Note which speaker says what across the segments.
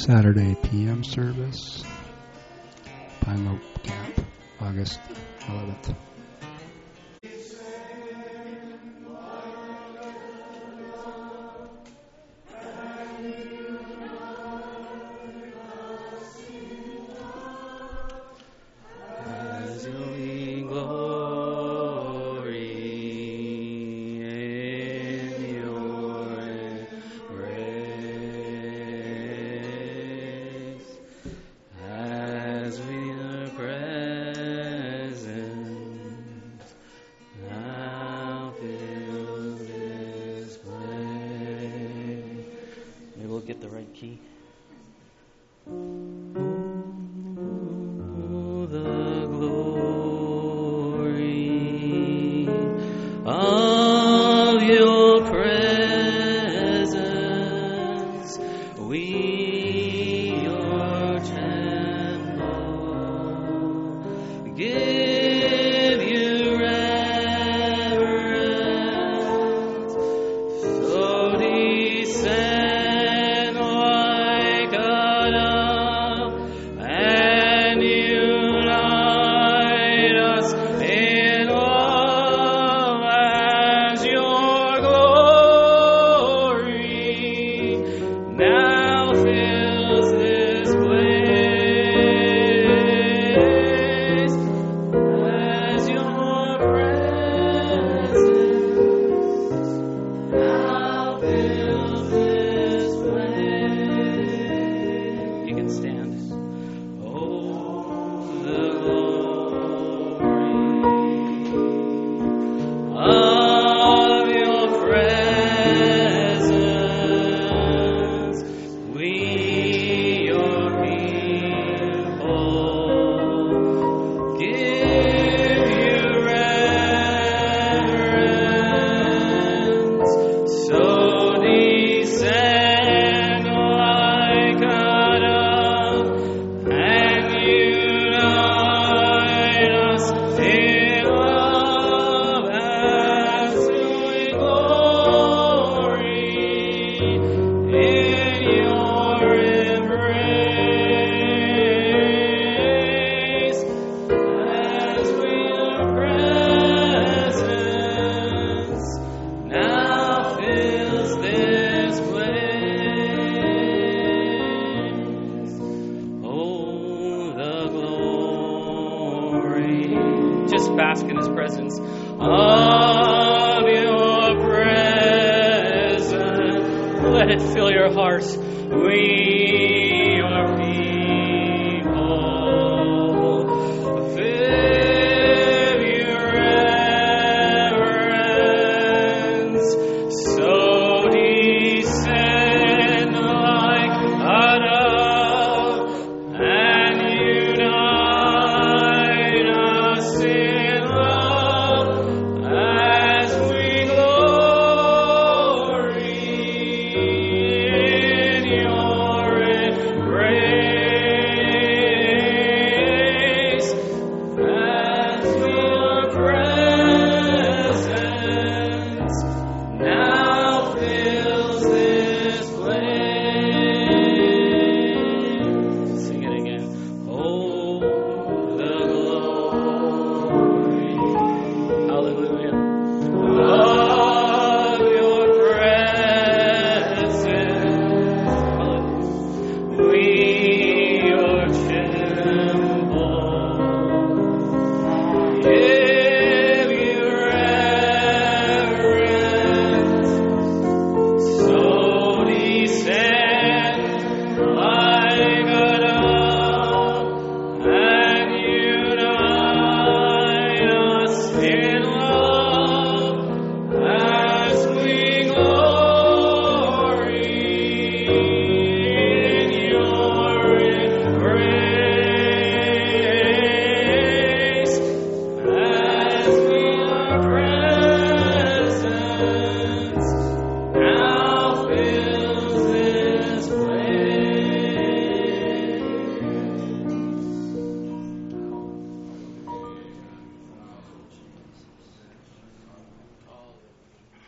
Speaker 1: Saturday PM service, Pine Lope Camp, August 11th.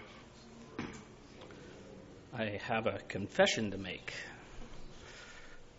Speaker 2: I have a confession to make.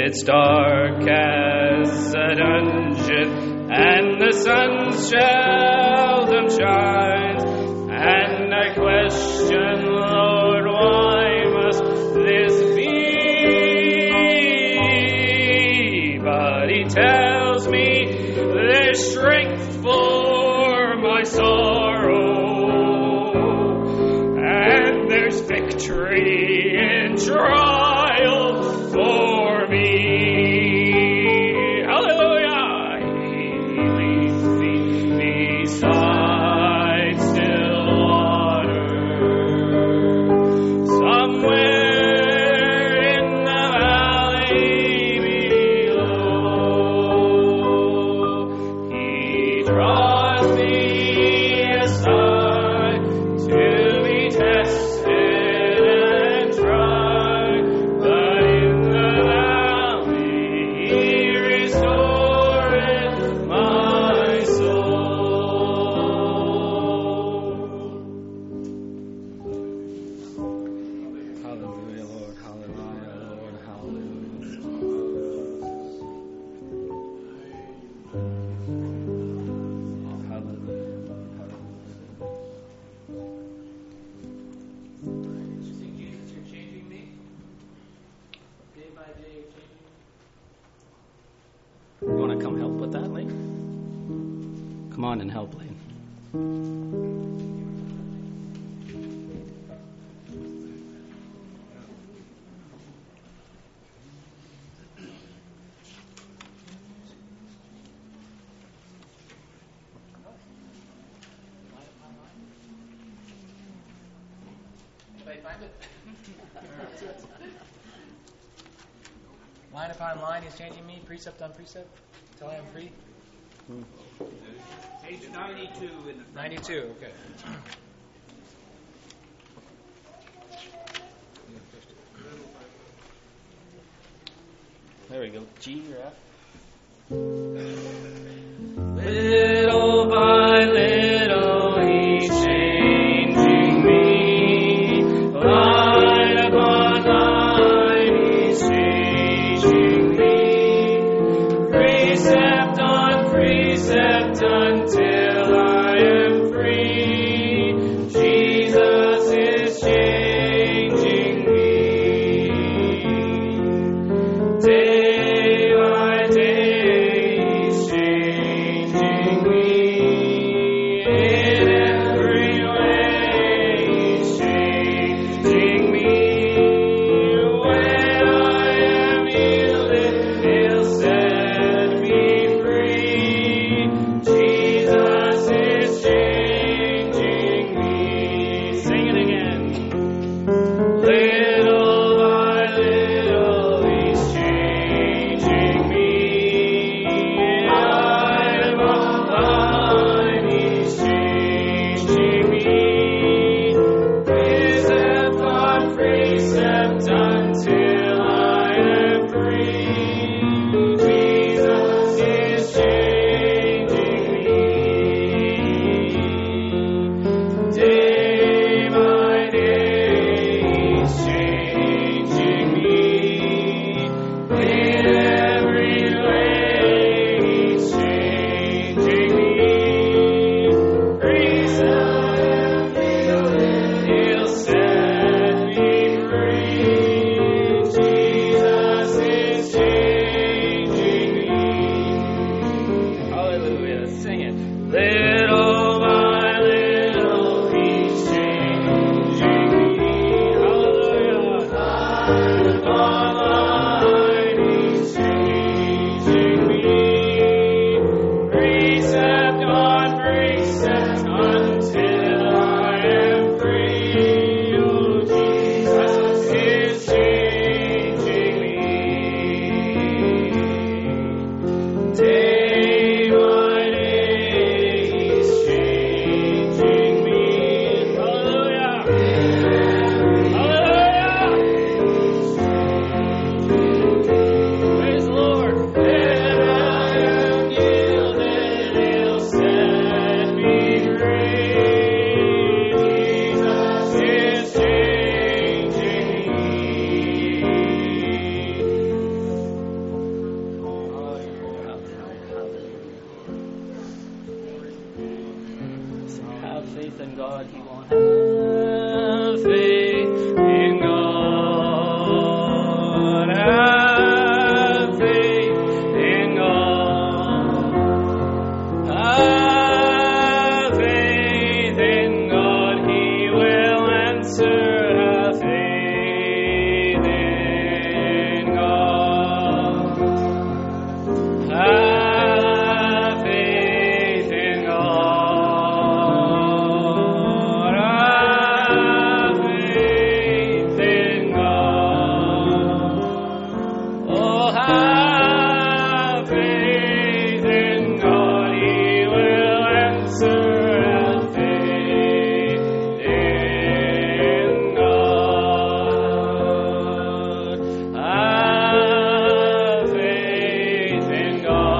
Speaker 3: It's dark as a dungeon, and the sun seldom shines. And I question, Lord, why must this be? But He tells me there's strength for my sorrow, and there's victory in trial for me. Hallelujah! He leads me beside still water, somewhere in the valley below. He draws me aside to be tested and tried, but in the valley He restoreth my soul. Hallelujah, Lord. Hallelujah, Lord. Hallelujah.
Speaker 2: Jesus, you're changing me. Day by day, you're changing me. You want to come help with that, Lane? Come on and help, Lane.
Speaker 4: Line upon line, He's changing me, precept on precept, till I am free.
Speaker 5: Page 92 in the
Speaker 4: 92, okay.
Speaker 2: There we go. G or F?
Speaker 3: Little by little He's changing me. Line upon line He's changing me. Precept on precept until I am free. Jesus is changing me. Day by day He's changing me.
Speaker 2: God, he won't have faith in God. Have faith in God. Have faith in God, he will answer. Have faith in God. Have faith in God. Have faith in God. Oh, have faith in God, he will answer. Have faith in God. Have faith in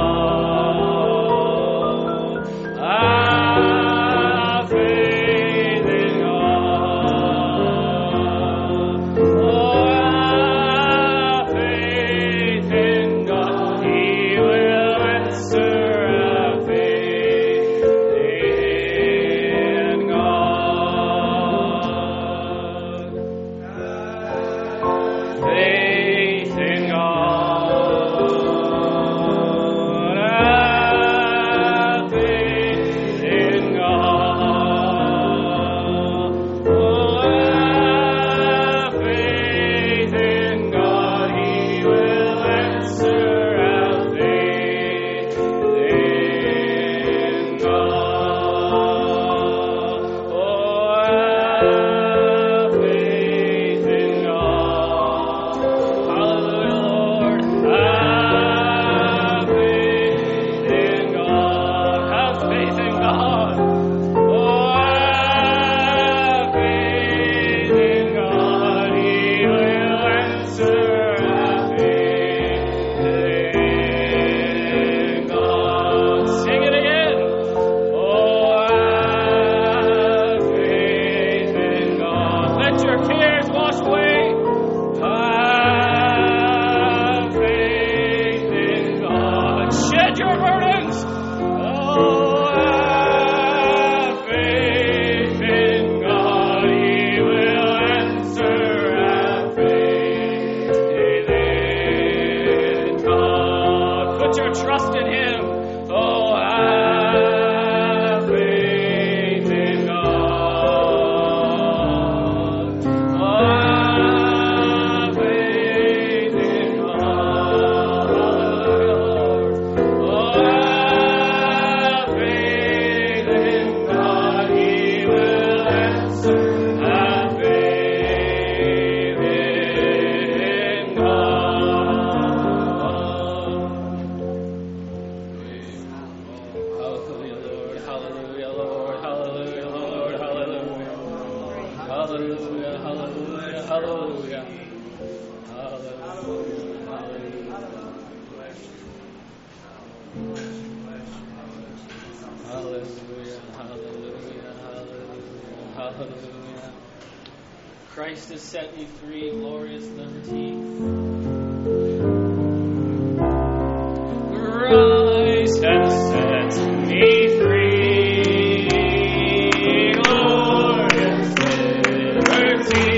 Speaker 2: God. Have faith in God. Oh, have faith in God, he will answer. Have faith in God. Faith in God. Have faith in God. Oh, have faith in God, he will answer. Have faith in God. Oh, have faith in God. Hallelujah, Lord. Have faith in God. Have faith in God. Oh, have faith in God, he will answer. Have faith in God. Sing it again. Oh, have faith in God. Let your cares wash away. Have faith in God. Shed your burdens. Oh, have faith in God, he will answer. Have faith in God. Put your trust in him. Oh, have faith in God. Oh, have faith in God. Hallelujah, Lord. Oh, have faith in God, he will answer. Have faith in God. Hallelujah, Lord. Hallelujah, Lord. Hallelujah, Lord. Hallelujah. Hallelujah, hallelujah. Hallelujah, hallelujah, hallelujah, hallelujah. Christ has set me free, glorious liberty. Christ has set me free, glorious liberty.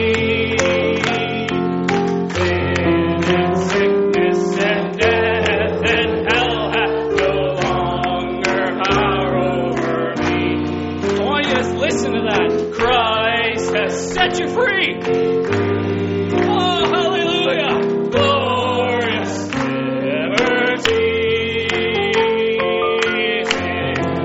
Speaker 2: Sin and sickness and death and hell hath no longer power over me. I want you to listen to that. Christ has set you free. Oh, hallelujah. Glorious liberty. Sin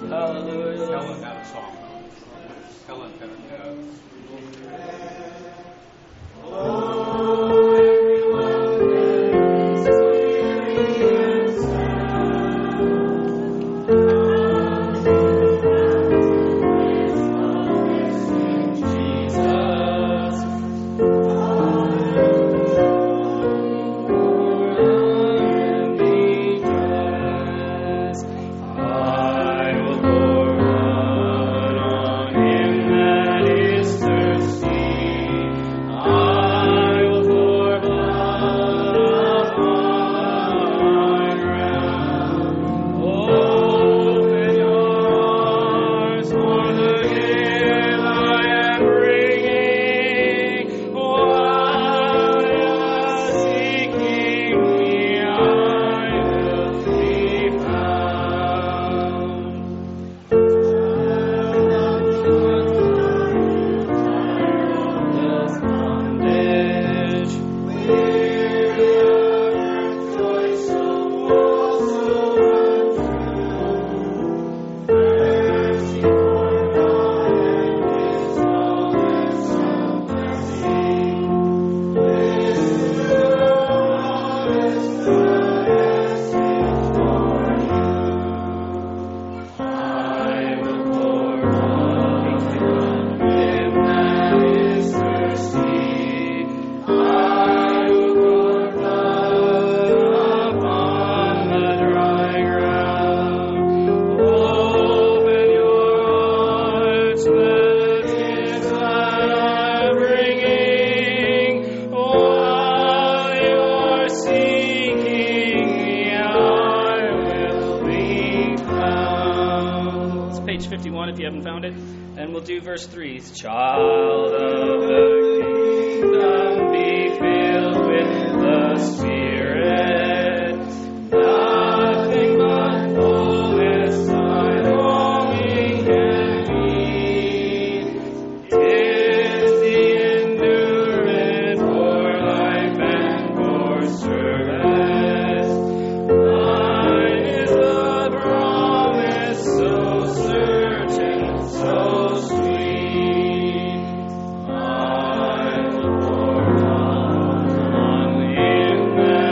Speaker 2: Hallelujah.
Speaker 3: Helen had a song. Helen had
Speaker 2: Page 51 if you haven't found it. And we'll do verse 3. Child of the kingdom, be filled with the Spirit. Nothing but fullness thy longing can be. 'Tis the endurance for life and for service. Thine is the promise so certain, so sweet. I will pour on in the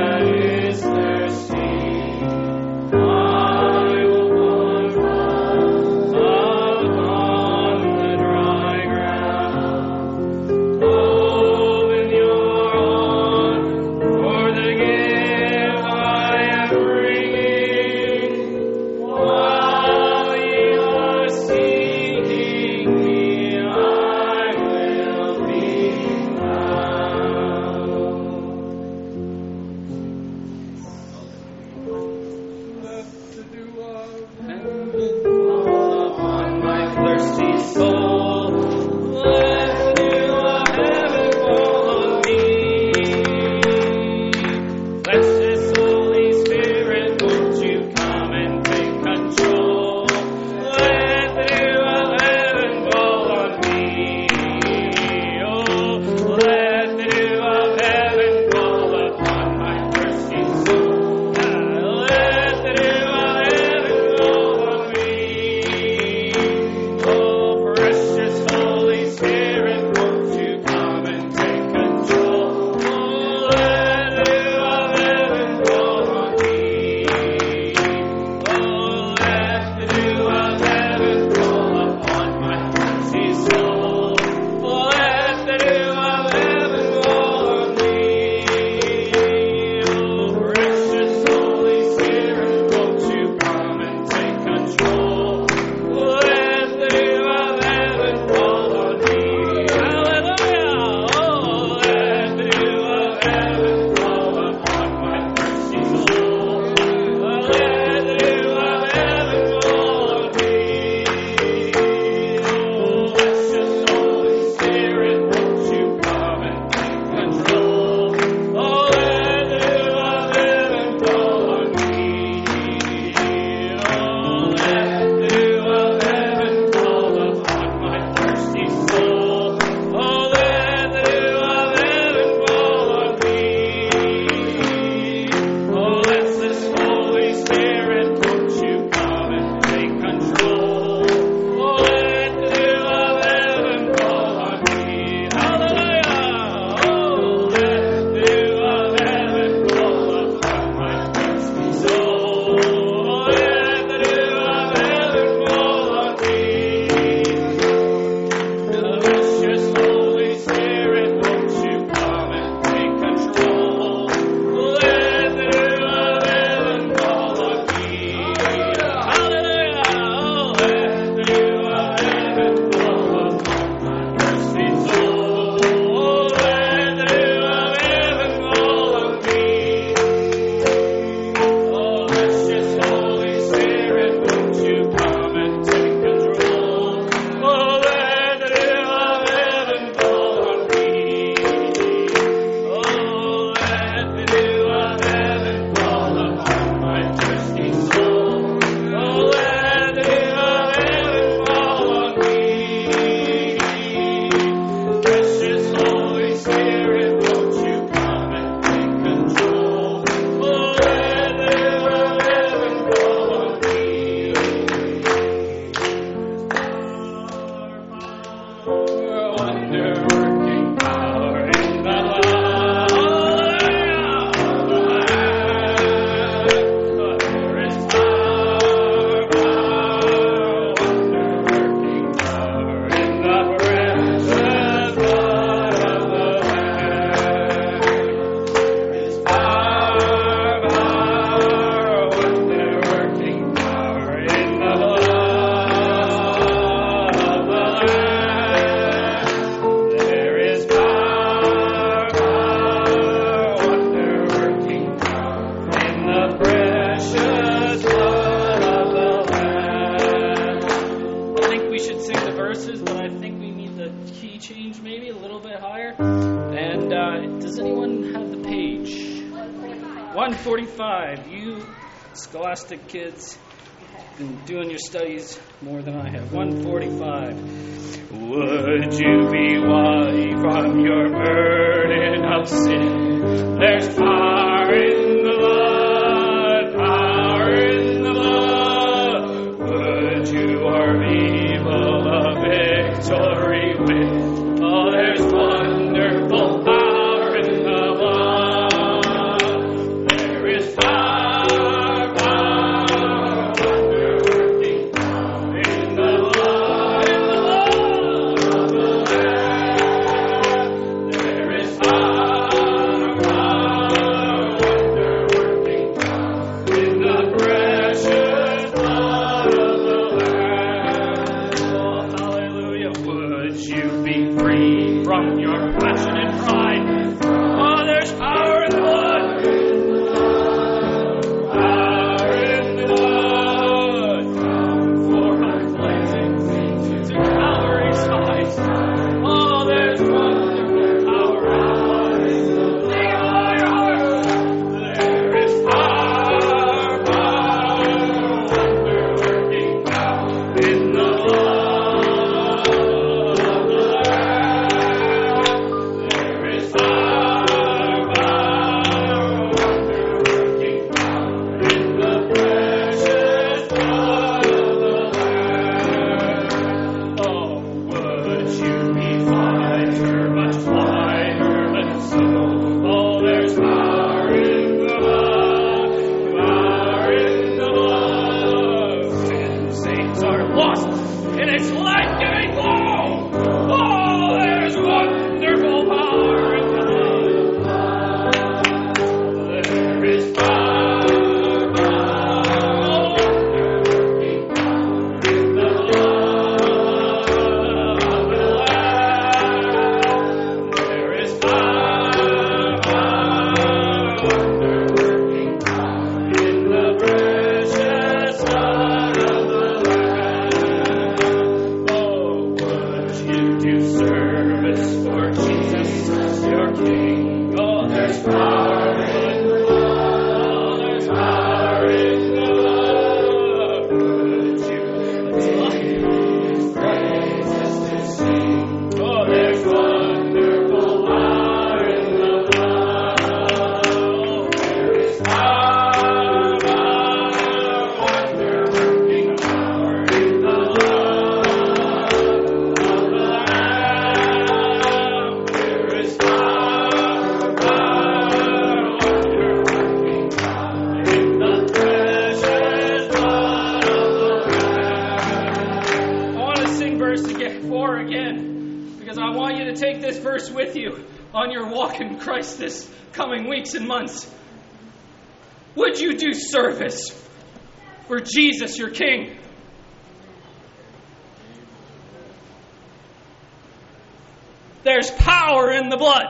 Speaker 2: 145. You scholastic kids been doing your studies more than I have. 145. Would you be wiped from your burden of sin? There's power in the blood, power in the blood. Would you or evil a victory win? Oh, there's wonderful power in the blood. There is power, power, wonder-working power in the blood, of the Lamb. There is power, wonder-working power in the precious blood of the Lamb. Oh, hallelujah. Would you be free from your passion and pride? Oh, there's power in the blood. Power in the blood. For my blazing feet to Calvary's heights. Oh, there's wonderful power in the blood. Sing it all your heart. There is power, power, wonder-working power in the blood of the Lamb. There is power, power, wonder-working power in the precious blood of the Lamb. Oh, would you be whiter, much whiter than snow? Oh, there's power in the blood, power in the blood. When saints are lost in its life-giving glow. Oh, there's wonderful power in the blood. There is power, wonder-working power in the blood of the Lamb. There is power, wonder-working power in the precious blood of the Lamb. Oh, would you do service for Jesus as your King? Oh, there's power in the blood. Oh, there's power in the blood. Would you lift his praises to sing? Oh, there's wonderful power in the blood. Oh, there is power, wonder-working power in the blood of the Lamb. There is power, wonder-working power in the precious blood of the Lamb. I want to sing verse 4 again, because I want you to take this verse with you on your walk in Christ this coming weeks and months. Would you do service for Jesus, your King? There's power in the blood.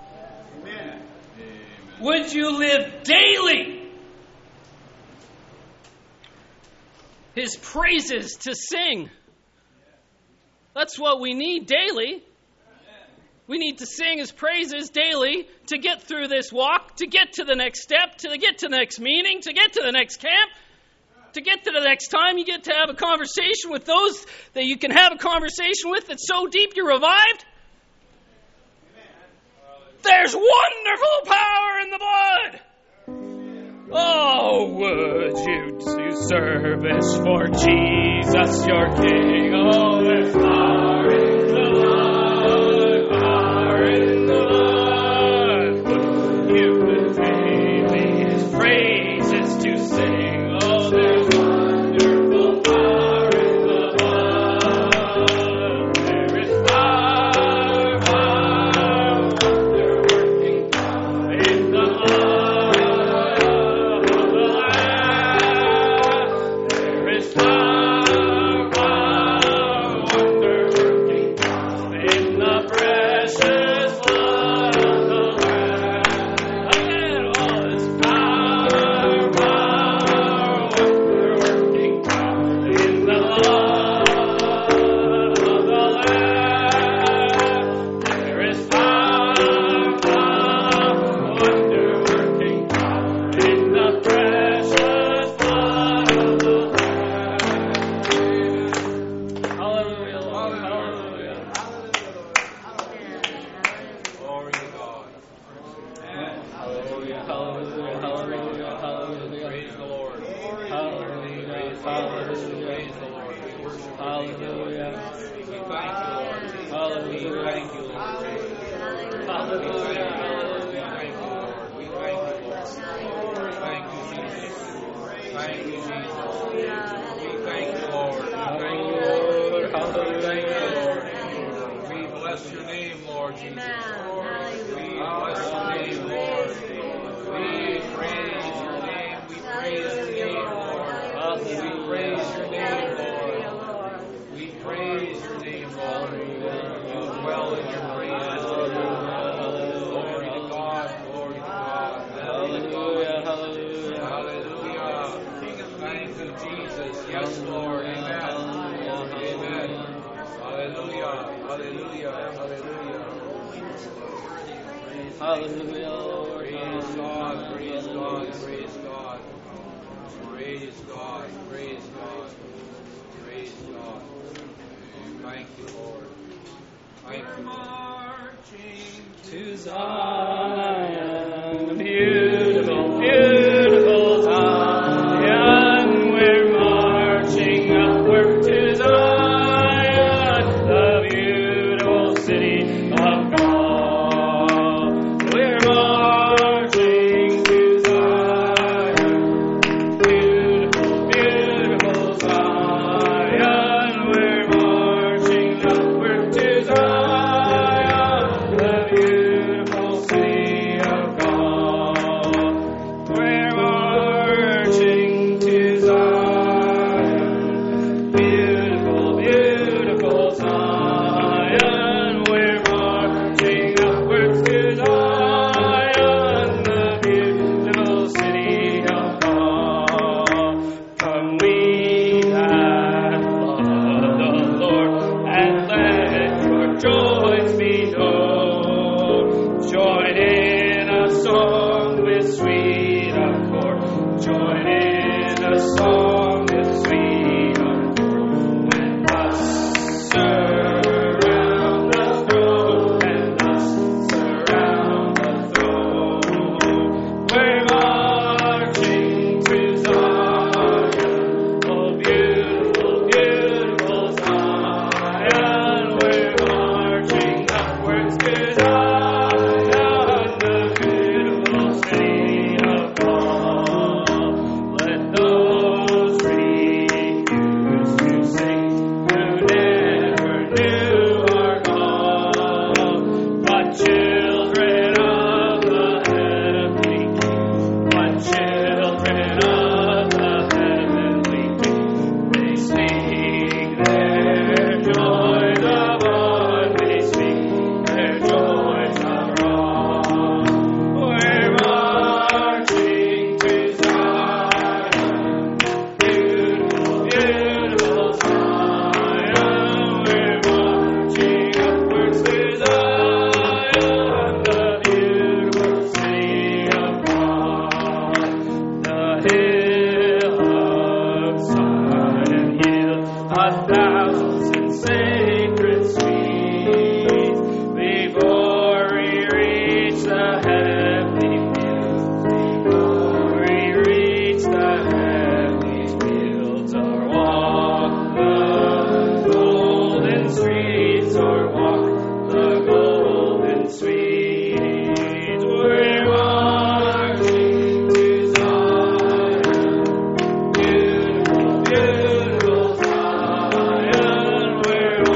Speaker 2: Would you live daily His praises to sing? That's what we need daily. We need to sing His praises daily to get through this walk, to get to the next step, to get to the next meeting, to get to the next camp, to get to the next time you get to have a conversation with those that you can have a conversation with that's so deep you're revived. There's wonderful power in the blood. Oh, would you do service for Jesus, your King? Oh, there's power in the blood, power in the blood. Would you live daily His praises to sing? Oh, there's wonderful power in the blood. There is power, wonder-working power in the blood of the Lamb. There is power, wonder Hallelujah.
Speaker 3: Praise the Lord. We worship
Speaker 2: Hallelujah.
Speaker 3: We thank you, Lord.
Speaker 2: Hallelujah.
Speaker 3: We thank you, Lord.
Speaker 2: Hallelujah.
Speaker 3: We thank you, Lord. Thank you, Jesus. Thank you, Jesus. We thank you, Lord. Thank you, Lord. Thank you, Lord. We bless your name, Lord Jesus. We bless your name, Lord. We praise your name. We praise your name, Lord. We praise your name, Lord. We praise your name, Lord. You dwell in your praises, Lord. Glory to God. Glory to God.
Speaker 2: Hallelujah. Hallelujah.
Speaker 3: Hallelujah. Thank you, Jesus. Yes, Lord. Amen. Amen. Hallelujah. Hallelujah. Hallelujah.
Speaker 2: Hallelujah, Lord.
Speaker 3: Praise God. Praise God. Praise God. Praise God. Praise God. Praise God. Thank you, Lord. Thank you. Marching
Speaker 2: To Zion, beautiful, beautiful Zion, we're marching upward to Zion, the beautiful city of God. We're marching to Zion, beautiful, beautiful Zion, we're marching upward to Zion, the beautiful city of God. We're marching to Zion, beautiful, beautiful Zion. We're marching upwards to Zion, the beautiful city of God. Come we that love the Lord, and let your joys be known. Join in a song with sweet accord. Join in a song with sweet accord. And us surround the throne. And us surround the throne. We're marching to Zion. Oh, beautiful, beautiful Zion. We're marching upwards to Zion, the beautiful city of God. Let those refuse to sing who never knew our God, but children of the heavenly King, but children of the heavenly King. They speak their joys abroad, they speak their joys abroad. We're marching to Zion, beautiful, beautiful Zion. We're marching upwards to Zion, the beautiful city of God. The hill of Zion yields 1,000 sacred sweets before we reach the heavenly fields. Before we reach the heavenly fields, or walk the golden streets, or walk the golden streets. We're marching to Zion, beautiful, beautiful Zion. We're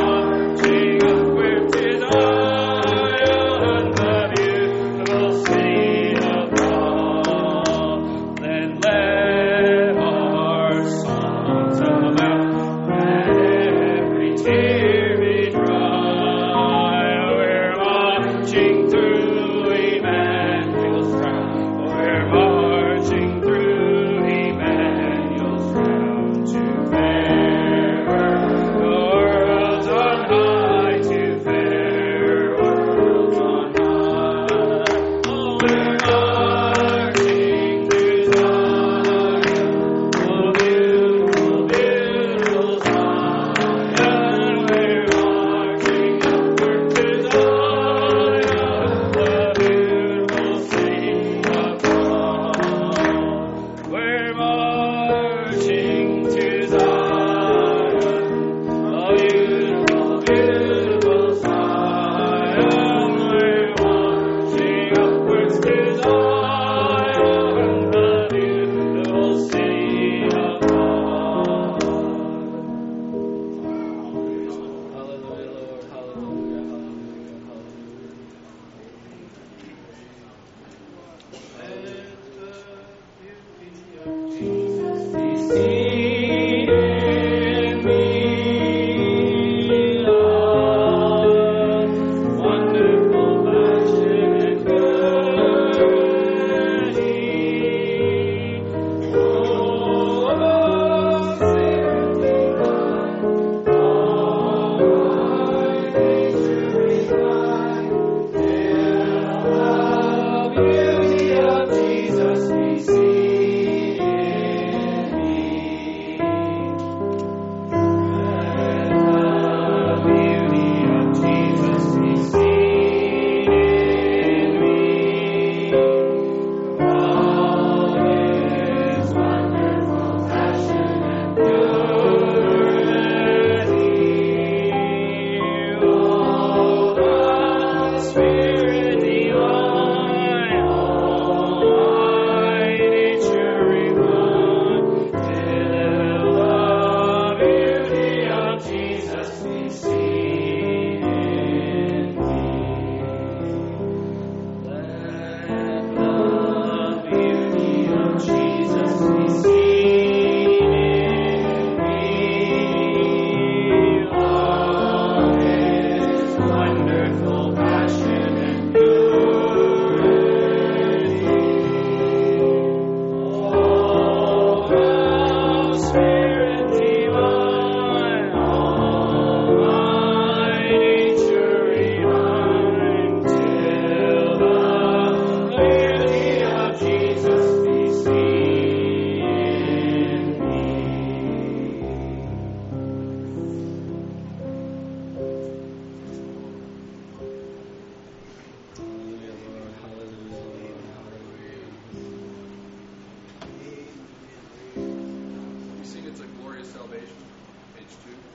Speaker 3: glorious salvation, page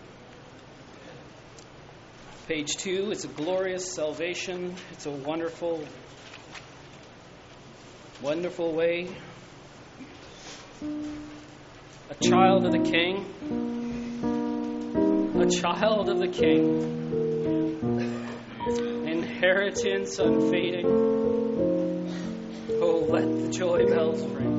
Speaker 3: 2.
Speaker 2: Page 2, it's a glorious salvation. It's a wonderful, wonderful way. A child of the King. A child of the King. Inheritance unfading. Oh, let the joy bells ring.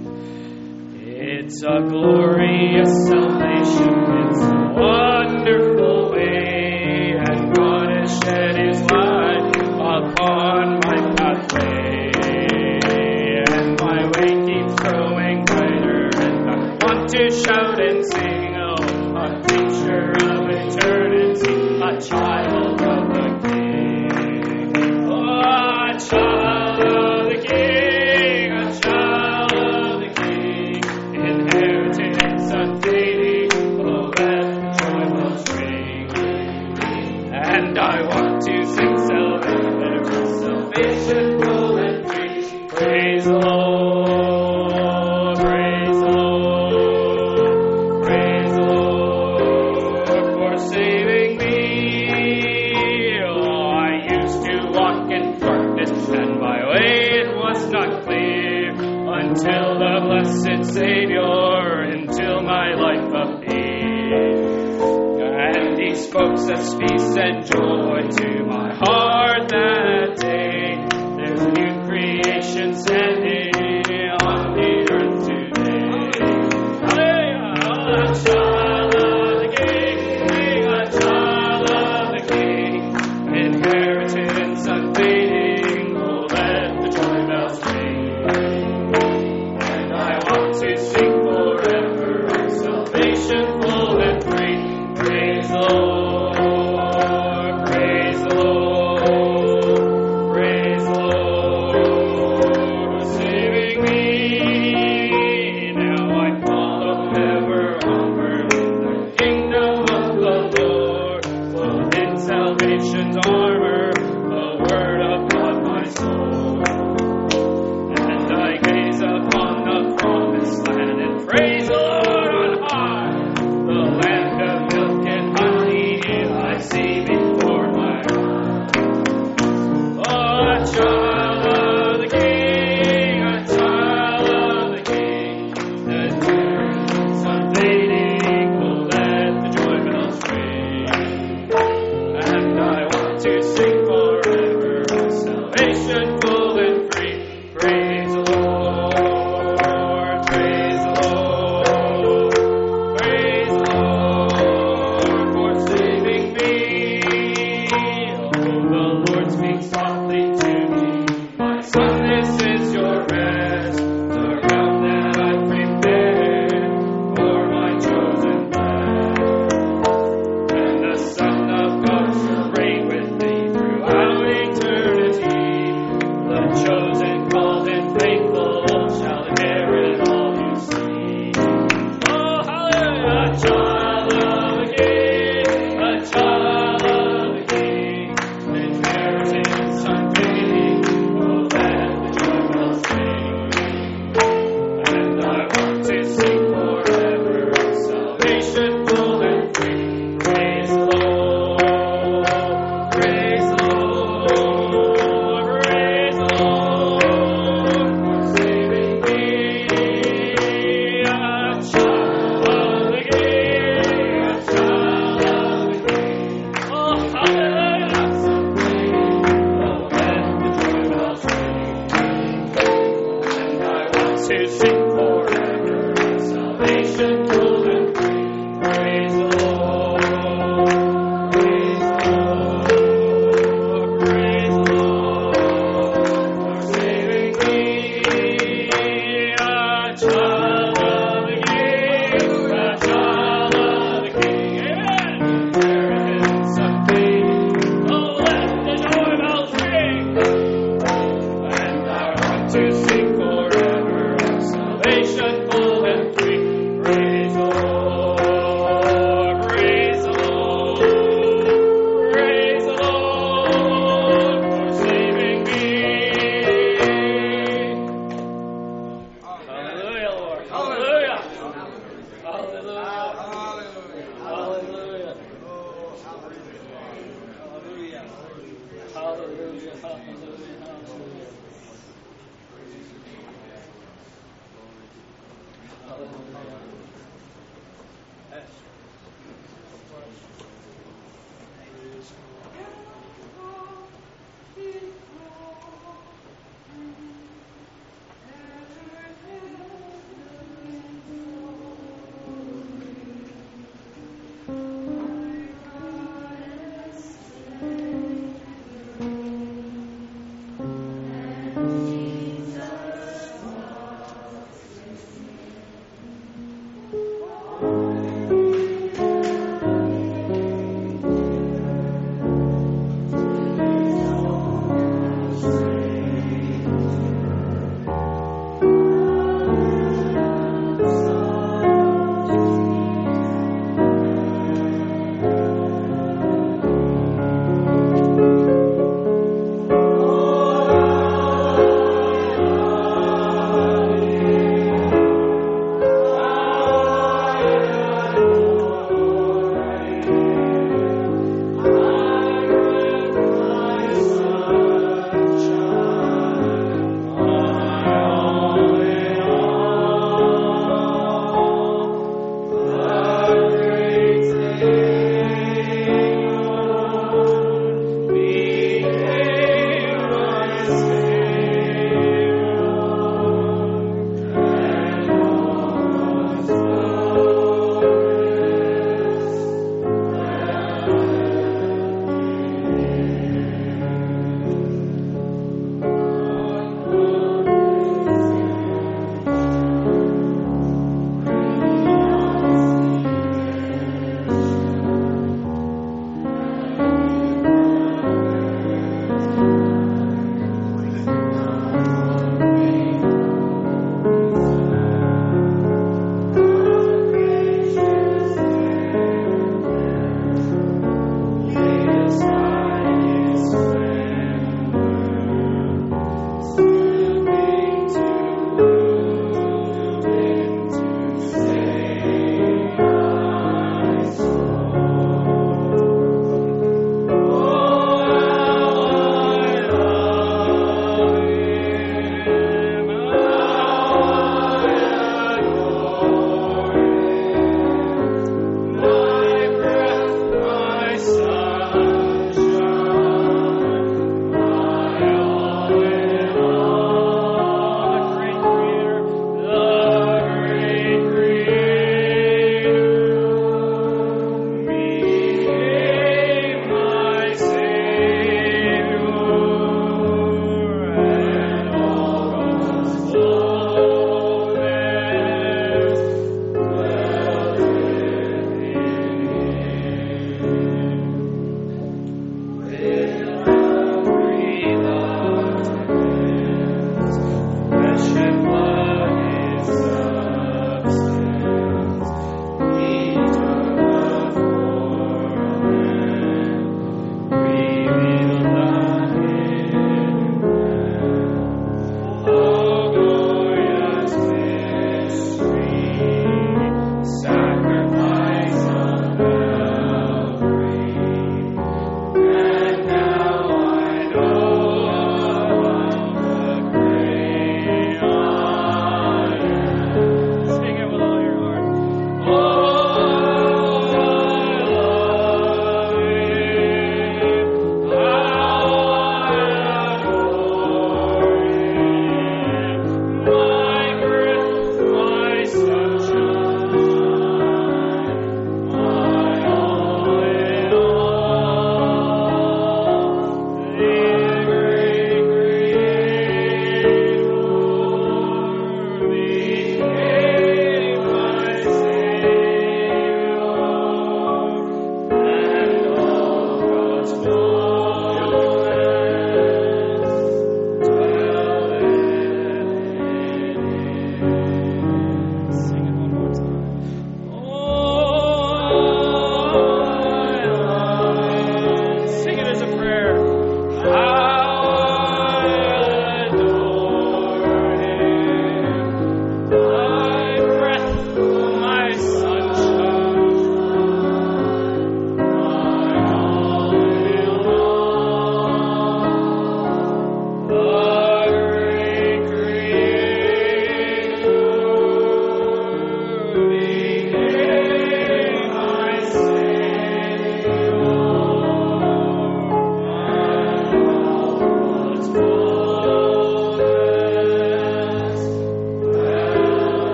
Speaker 2: It's a glorious salvation. It's a wonderful way. And God has shed His light upon my pathway. And my way keeps growing brighter. And I want to shout and sing. Oh, a picture of eternity. A child of the King. Oh, a child of the King. A child of the King. Inheritance unfading. Oh, let the joy bells ring. And I want to sing salvation full and free. Praise the Lord, praise the Lord, praise the Lord for saving me. Oh, I used to walk in darkness and my way it was not clear until the blessed Savior into my life appeared. And He spoke such peace and joy to my heart that day. There's a new creation standing on the earth today. Hallelujah! A child of the King, a child of the King. Inheritance unfading, oh, let the joy bells ring. And I want to sing forever of salvation full and free. Praise the Lord, praise the Lord, praise the Lord for saving me. Now I follow ever onward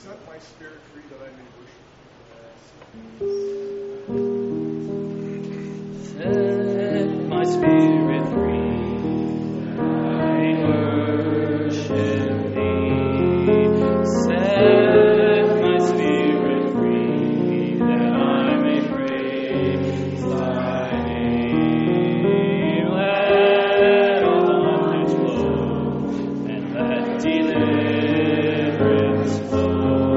Speaker 5: set my spirit free that I may worship
Speaker 2: Set my spirit free, I worship thee. Set my spirit free, that I may praise thy name. Let all bondage flow, and let deliverance flow.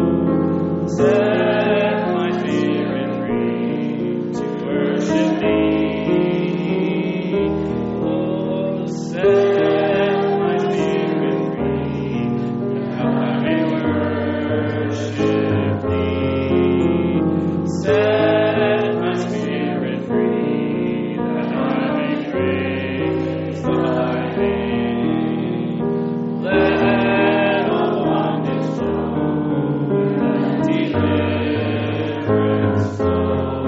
Speaker 2: Set my spirit free to worship thee. Oh, set my spirit free that I may worship thee. Set my spirit free that I may praise thy name. Let all bondage flow, let deliverance flow.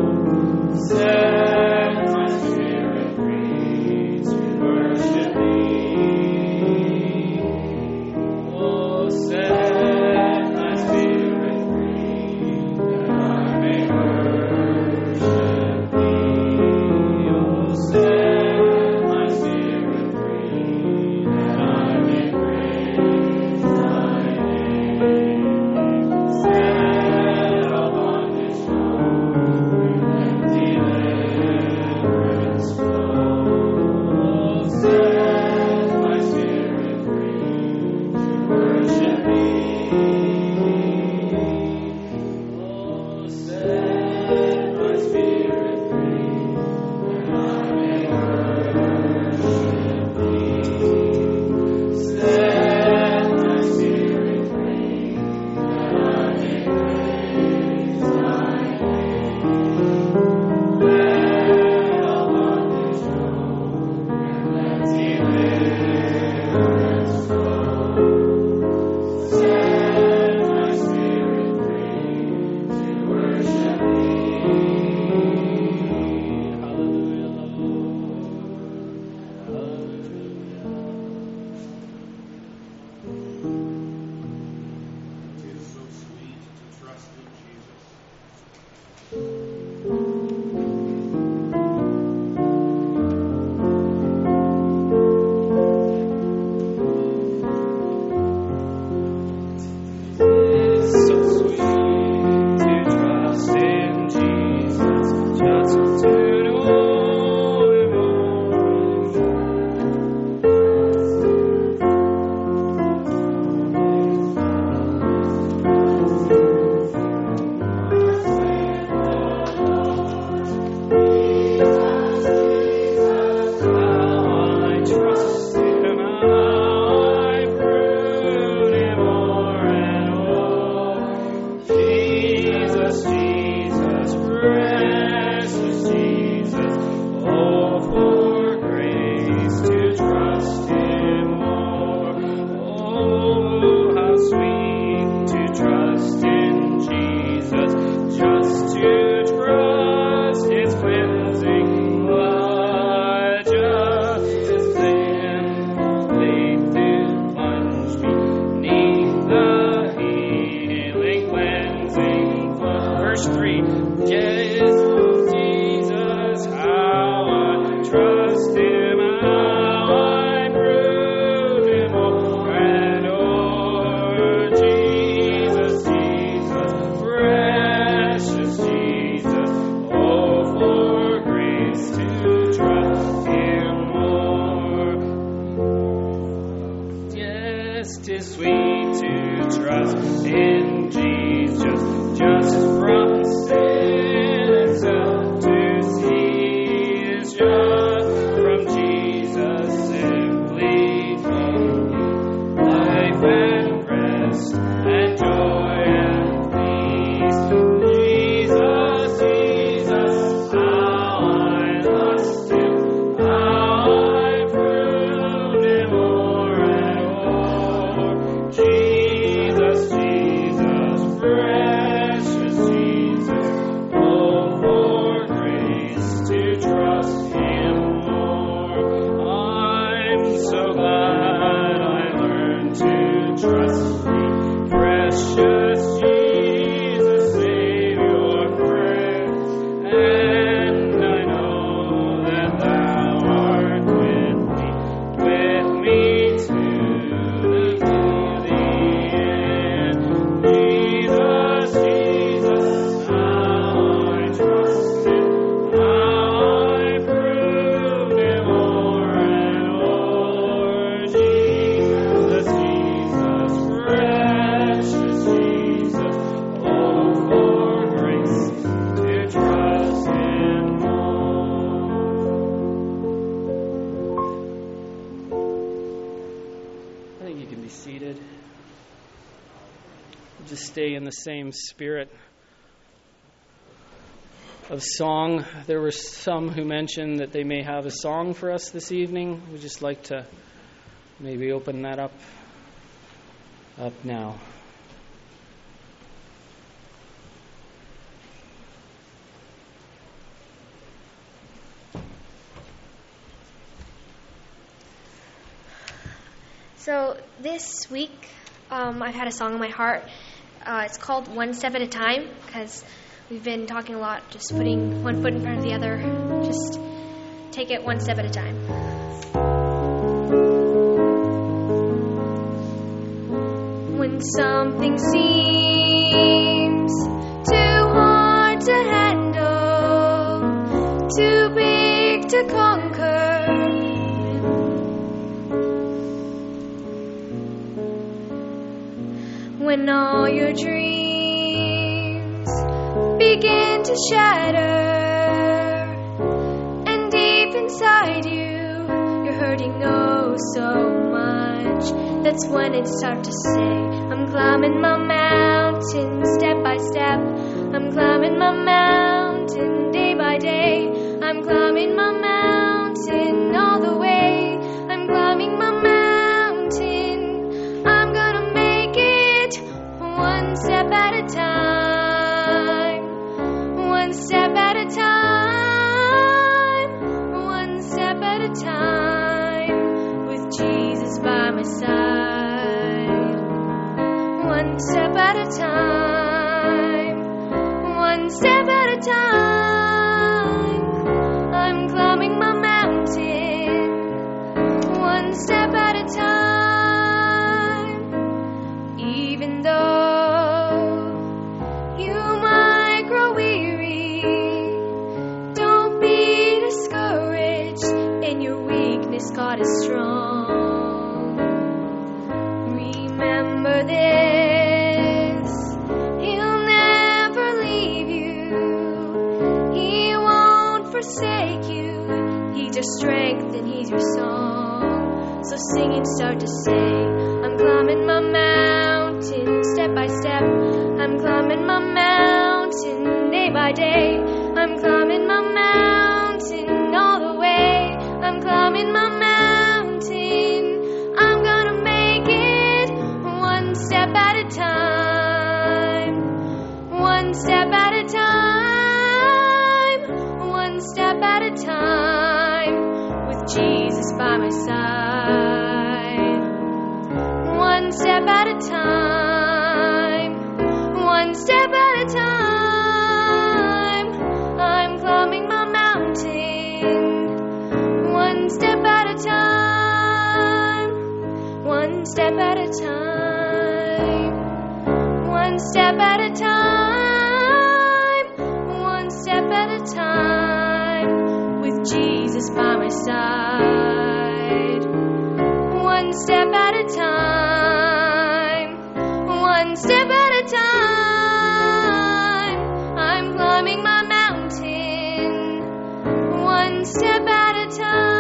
Speaker 2: Set my spirit free to worship thee. Oh, set my spirit free that I may worship thee. Oh, set my spirit free that I may praise thy name. Set all bondage flow, let deliverance flow. Set my spirit free to worship thee. Oh, set my spirit free that I may worship thee. Set my spirit free that I may praise thy name. Let all bondage go, and let deliverance flow. Set my spirit free to worship thee. Hallelujah,
Speaker 5: It is so sweet to trust in Jesus.
Speaker 2: It's so sweet to trust in Jesus, just to know Him How I trust Him, how I prove Him more and more. Jesus, Jesus, precious Jesus, oh, for grace to trust Him more. Oh, how sweet to trust in Jesus, just to trust His cleansing blood, just as then laid to plunge beneath the healing cleansing flood. Verse 3, yes, Jesus, how I trust Him, how I prove Him more and more. Jesus, Jesus, precious Jesus, oh, for grace to trust Him more. Yes, 'tis sweet to trust in Jesus, just from sin itself to see His just from Jesus simply flow life and rest and joy and peace. Jesus, Jesus, how I lost Him, how I proved Him more and more. Jesus, Jesus, precious Jesus, be seated. Just stay in the same spirit of song. There were some who mentioned that they may have a song for us this evening. We'd just like to maybe open that up now.
Speaker 6: So this week, I've had a song in my heart. It's called One Step at a Time, because we've been talking a lot, just putting one foot in front of the other. Just take it one step at a time. When something seems too hard to handle, too big to conquer, when all your dreams begin to shatter, and deep inside you're hurting oh so much, that's when it starts to say, I'm climbing my mountain step by step, I'm climbing my mountain day by day, I'm climbing my mountain all the way, I'm climbing my mountain, I'm gonna make it one step at a time, one step at a time, one step at a time, with Jesus by my side. One step at a time, one step at a time, I'm climbing my mountain, one step at a time, even though you might grow weary, don't be discouraged, in your weakness God is strong. Remember this, He'll never leave you, He won't forsake you, He's your strength and He's your song. So sing and start to say, I'm climbing my mountain step by step, I'm climbing my mountain day by day, I'm climbing my mountain all the way, I'm climbing my mountain, I'm gonna make it one step at a time, one step at a time, one step at a time, with Jesus by my side. One step at a time, one step at a time, I'm climbing my mountain, one step at a time, one step at a time, one step at a time, one step at a time, with Jesus by my side. One step at a time, one step at a time, I'm climbing my mountain, one step at a time.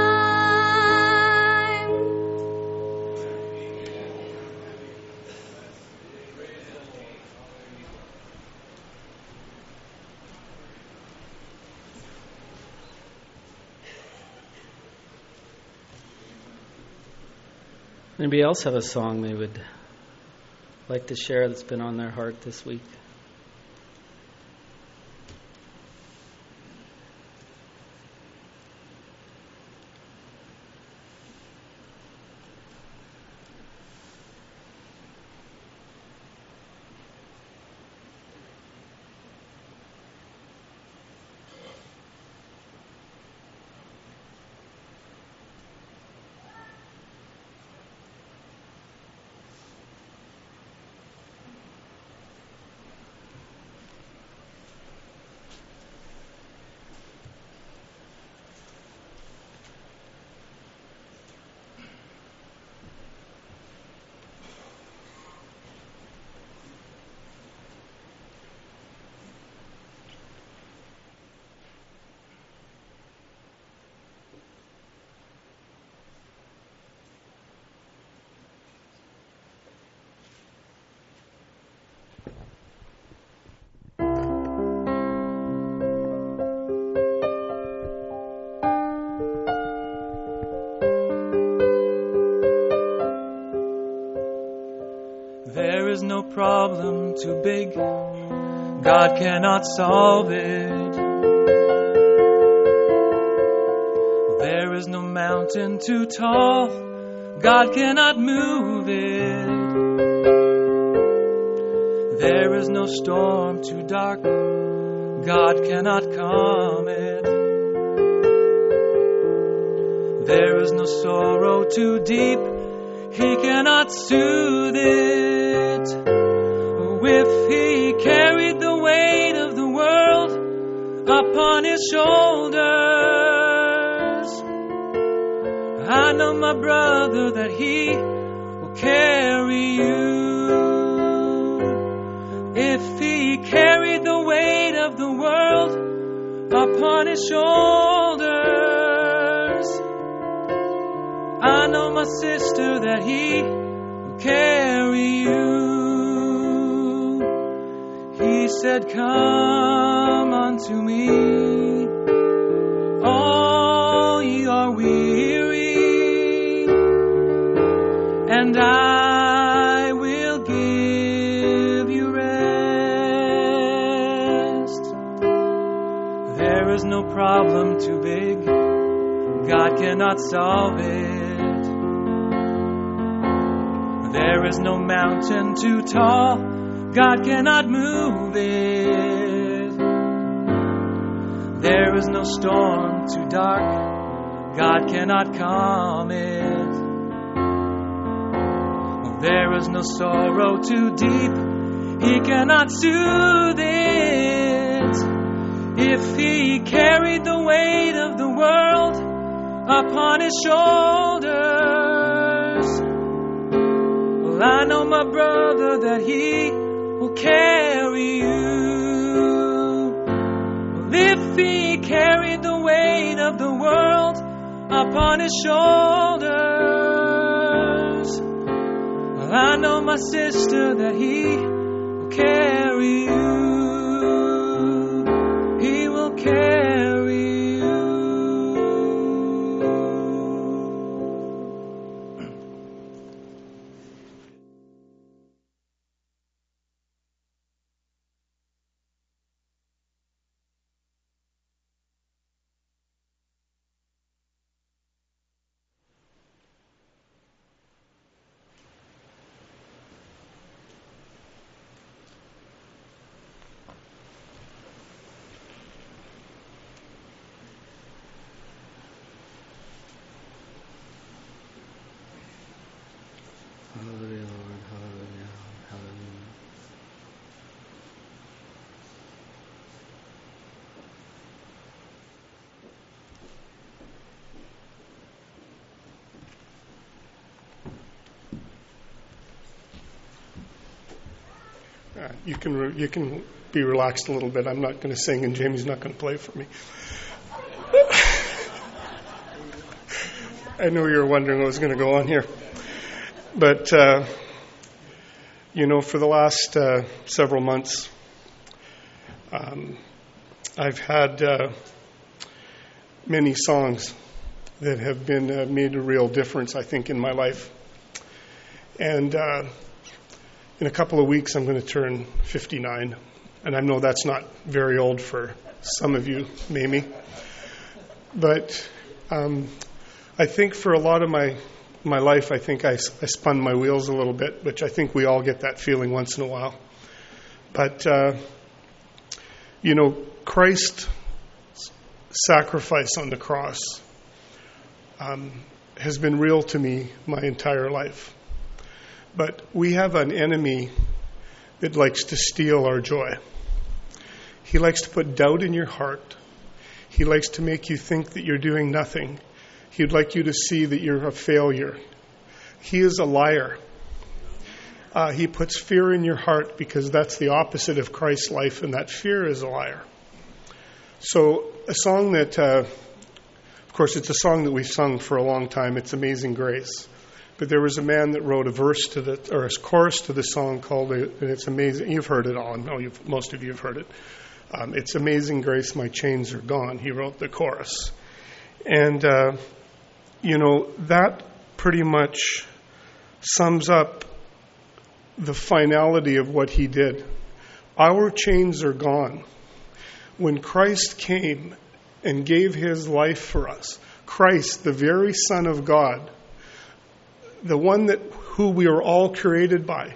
Speaker 2: Anybody else have a song they would like to share that's been on their heart this week?
Speaker 7: There is no problem too big, God cannot solve it. There is no mountain too tall, God cannot move it. There is no storm too dark, God cannot calm it. There is no sorrow too deep, He cannot soothe it. If He carried the weight of the world upon His shoulders, I know, my brother, that He will carry you. If He carried the weight of the world upon His shoulders, I know, my sister, that He will carry you. He said, come unto me, all ye are weary, and I will give you rest. There is no problem too big, God cannot solve it. There is no mountain too tall, God cannot move it. There is no storm too dark, God cannot calm it. There is no sorrow too deep, He cannot soothe it. If He carried the weight of the world upon His shoulders, well, I know, my brother, that He will carry you. Well, if He carried the weight of the world upon His shoulders, well, I know, my sister, that He will carry you. He will carry you.
Speaker 1: Hallelujah, Lord. Hallelujah. Hallelujah.
Speaker 5: You can be relaxed a little bit. I'm not going to sing, and Jamie's not going to play for me. I know you were wondering what was going to go on here. But, for the last several months, I've had many songs that have been made a real difference, I think, in my life. And in a couple of weeks, I'm going to turn 59. And I know that's not very old for some of you, maybe. But I think for a lot of my life, I think I spun my wheels a little bit, which I think we all get that feeling once in a while. But, Christ's sacrifice on the cross has been real to me my entire life. But we have an enemy that likes to steal our joy. He likes to put doubt in your heart. He likes to make you think that you're doing nothing. He'd like you to see that you're a failure. He is a liar. He puts fear in your heart because that's the opposite of Christ's life, and that fear is a liar. So a song that, of course, it's a song that we've sung for a long time. It's Amazing Grace. But there was a man that wrote a chorus to the song called, and it's amazing. You've heard it all. No, most of you have heard it. It's Amazing Grace, My Chains Are Gone. He wrote the chorus. And, that pretty much sums up the finality of what he did. Our chains are gone. When Christ came and gave his life for us, Christ, the very Son of God, the one who we are all created by,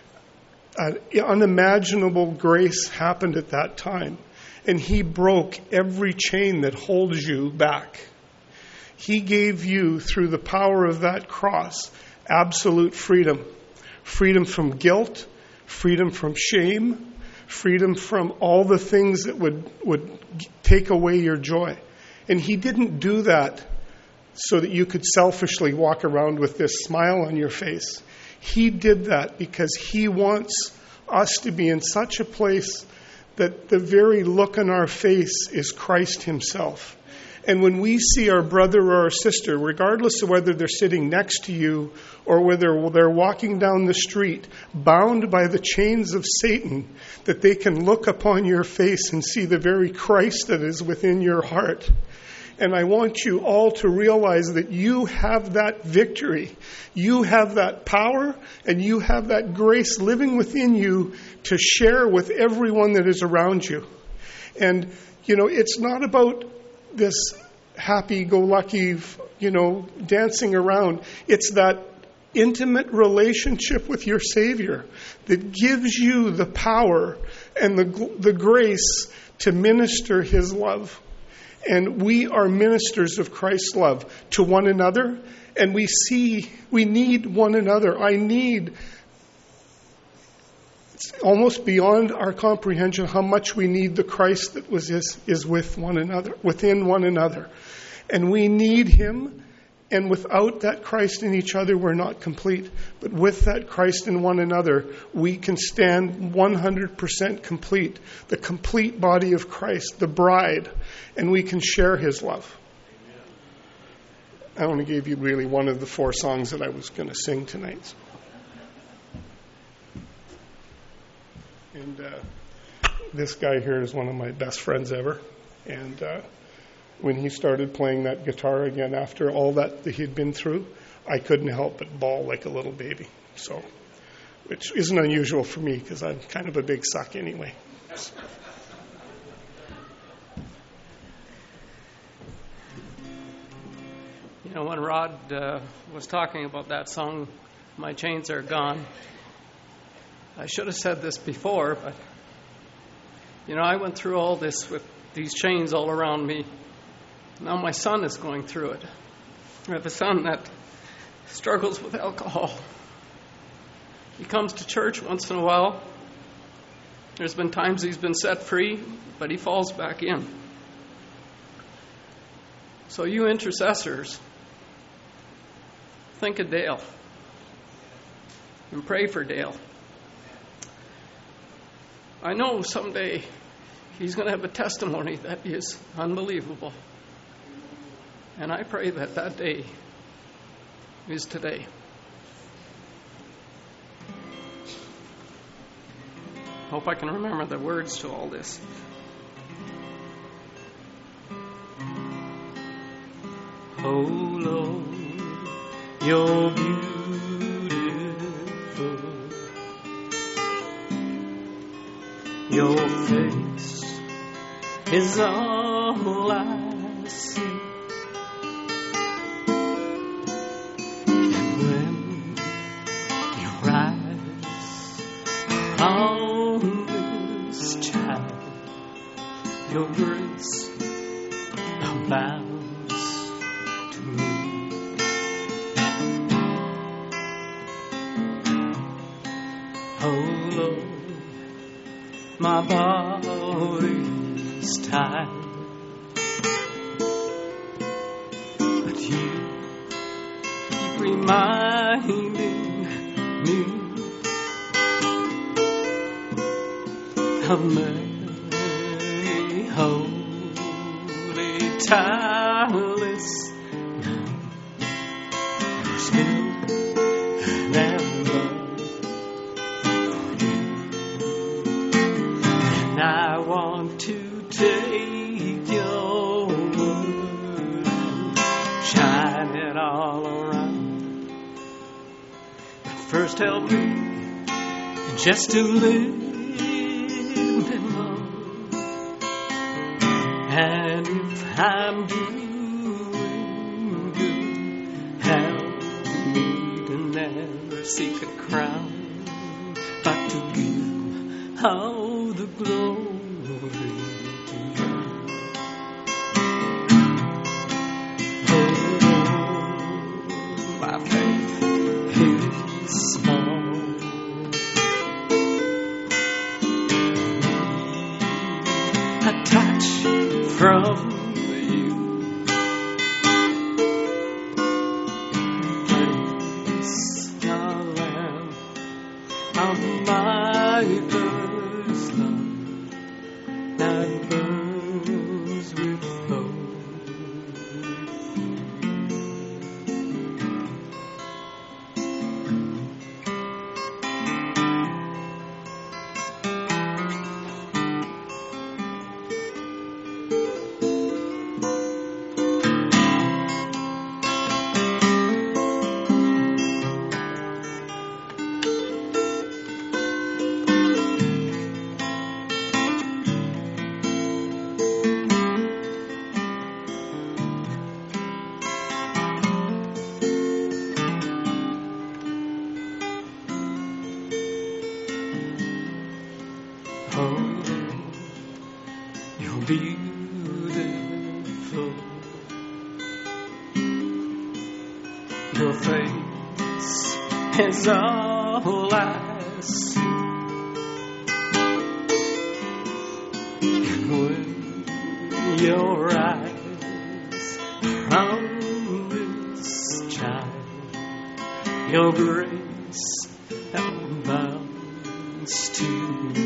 Speaker 5: unimaginable grace happened at that time. And he broke every chain that holds you back. He gave you, through the power of that cross, absolute freedom. Freedom from guilt, freedom from shame, freedom from all the things that would take away your joy. And he didn't do that so that you could selfishly walk around with this smile on your face. He did that because he wants us to be in such a place that the very look on our face is Christ himself. And when we see our brother or our sister, regardless of whether they're sitting next to you or whether they're walking down the street, bound by the chains of Satan, that they can look upon your face and see the very Christ that is within your heart. And I want you all to realize that you have that victory. You have that power and you have that grace living within you to share with everyone that is around you. And, it's not about this happy-go-lucky, dancing around. It's that intimate relationship with your Savior that gives you the power and the grace to minister his love. And we are ministers of Christ's love to one another, and we need one another. It's almost beyond our comprehension how much we need the Christ that is with one another, within one another. And we need him, and without that Christ in each other, we're not complete. But with that Christ in one another, we can stand 100% complete, the complete body of Christ, the bride, and we can share his love. I only gave you really one of the 4 songs that I was going to sing tonight. And this guy here is one of my best friends ever. And when he started playing that guitar again after all that he'd been through, I couldn't help but bawl like a little baby. So, which isn't unusual for me because I'm kind of a big suck anyway.
Speaker 2: When Rod was talking about that song, My Chains Are Gone, I should have said this before, but, I went through all this with these chains all around me. Now my son is going through it. I have a son that struggles with alcohol. He comes to church once in a while. There's been times he's been set free, but he falls back in. So you intercessors, think of Dale and pray for Dale. I know someday he's going to have a testimony that is unbelievable. And I pray that that day is today. Hope I can remember the words to all this. Oh Lord, you're beautiful. Your face is all I see. And when your eyes on this child, your grace abounds to me. Oh Lord, my body's tired, but you keep reminding me of Mary, holy, tireless, still and I want to take your word and shine it all around. But first help me
Speaker 7: just to live in love. And if I'm doing good, help me to never seek a crown, but to give all the glory to you. Oh, my faith is small. A touch from you. Place the lamp of my first love that burns with hope. Oh, you're beautiful. Your face is all I see. And when your eyes are on this child, your grace abounds to me.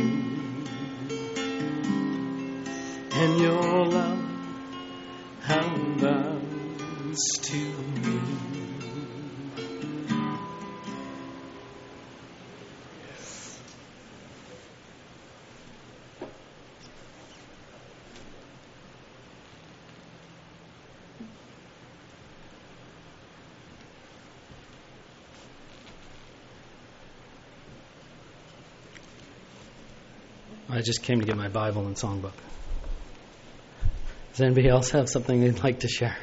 Speaker 7: And your love abounds to me.
Speaker 2: I just came to get my Bible and songbook. Does anybody else have something they'd like to share?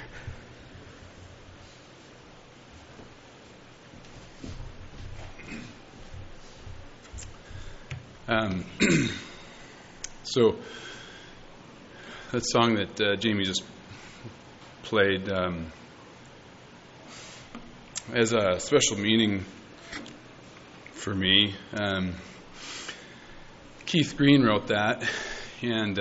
Speaker 8: So that song that Jamie just played has a special meaning for me. Keith Green wrote that, and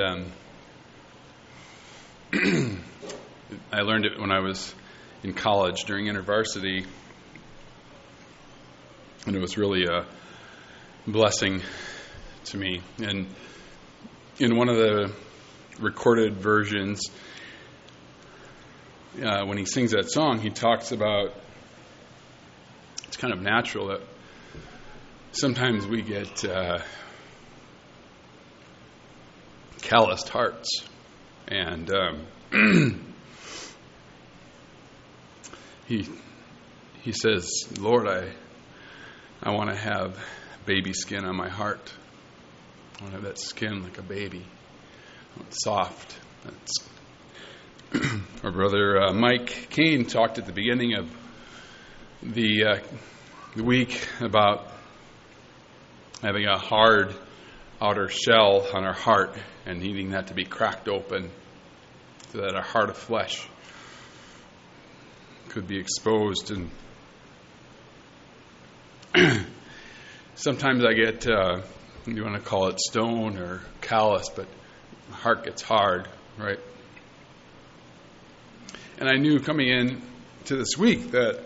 Speaker 8: I learned it when I was in college during InterVarsity, and it was really a blessing to me. And in one of the recorded versions, when he sings that song, he talks about it's kind of natural that sometimes we get calloused hearts. And he says, Lord, I want to have baby skin on my heart. I want to have that skin like a baby. It's soft. That's our brother Mike Kane talked at the beginning of the week about having a hard outer shell on our heart and needing that to be cracked open so that our heart of flesh could be exposed. And sometimes I get, you want to call it stone or callous, but my heart gets hard, right? And I knew coming in to this week that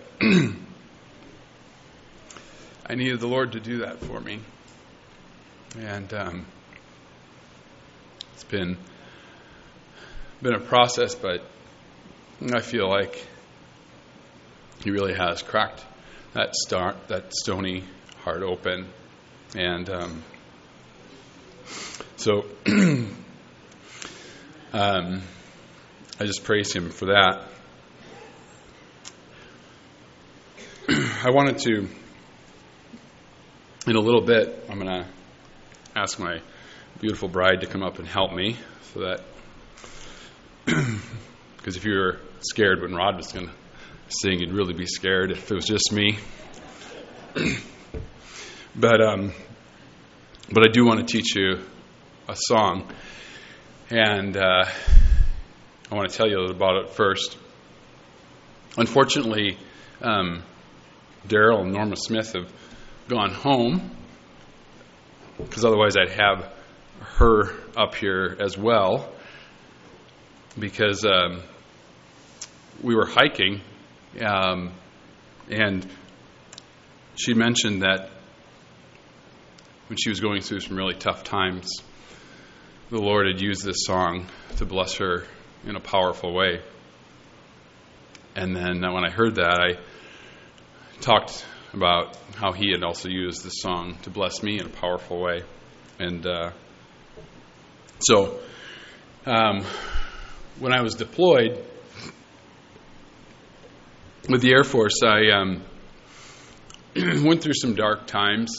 Speaker 8: I needed the Lord to do that for me. And it's been a process, but I feel like He really has cracked that stony heart open. And so I just praise Him for that. I wanted to in a little bit, I'm going to ask my beautiful bride to come up and help me, so that, because if you were scared when Rod was going to sing, you'd really be scared if it was just me. But I do want to teach you a song, and I want to tell you a little about it first. Unfortunately, Daryl and Norma Smith have gone home, because otherwise I'd have her up here as well, because we were hiking, and she mentioned that when she was going through some really tough times, the Lord had used this song to bless her in a powerful way. And then when I heard that, I talked about how he had also used this song to bless me in a powerful way. And so when I was deployed with the Air Force, I went through some dark times.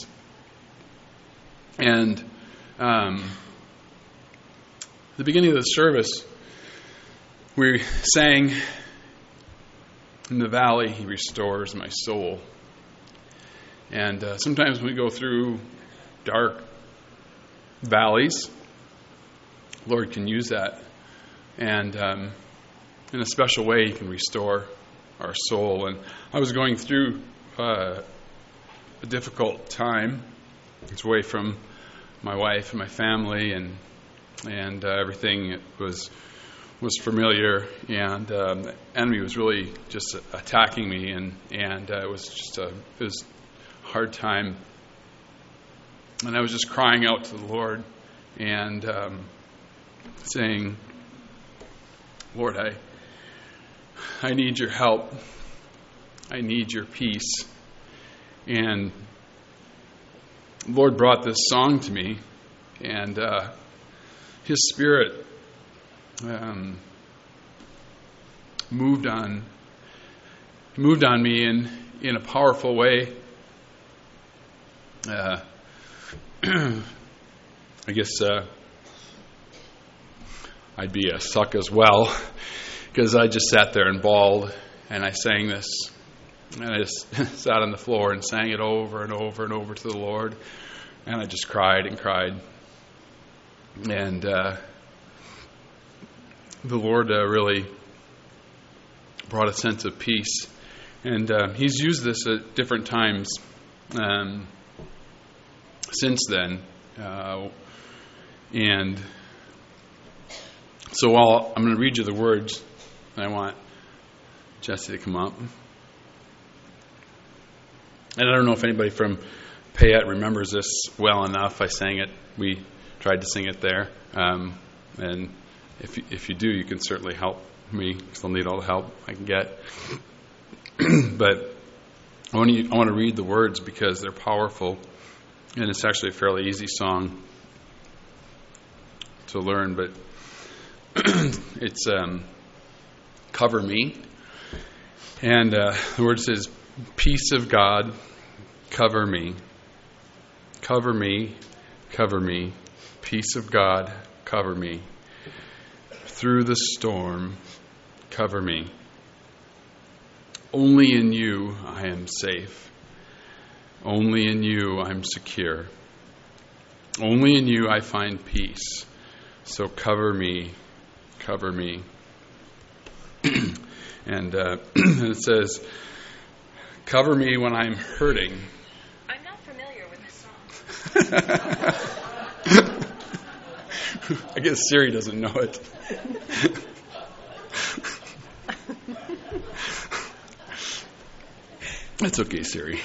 Speaker 8: And the beginning of the service, we sang, "In the valley, he restores my soul." And sometimes we go through dark valleys. Lord can use that. And in a special way, he can restore our soul. And I was going through a difficult time. It's away from my wife and my family, and everything was familiar, and the enemy was really just attacking me, and it was just a hard time, and I was just crying out to the Lord and saying, "Lord, I need your help. I need your peace." And the Lord brought this song to me, and His Spirit moved on me in a powerful way. I guess I'd be a suck as well, because I just sat there and bawled, and I sang this. And I just sat on the floor and sang it over and over and over to the Lord. And I just cried and cried. And the Lord really brought a sense of peace. And He's used this at different times since then. And so I'm going to read you the words. And I want Jesse to come up. And I don't know if anybody from Payette remembers this well enough. I sang it. We tried to sing it there. And if you do, you can certainly help me, because I'll need all the help I can get. But I want to read the words because they're powerful. And it's actually a fairly easy song to learn. But it's "Cover Me." And the word says, "Peace of God, cover me. Cover me, cover me. Peace of God, cover me. Through the storm, cover me. Only in you I am safe. Only in you I'm secure. Only in you I find peace. So cover me, cover me." And it says, "Cover me when I'm hurting."
Speaker 9: I'm not familiar with this song.
Speaker 8: I guess Siri doesn't know it. That's okay, Siri.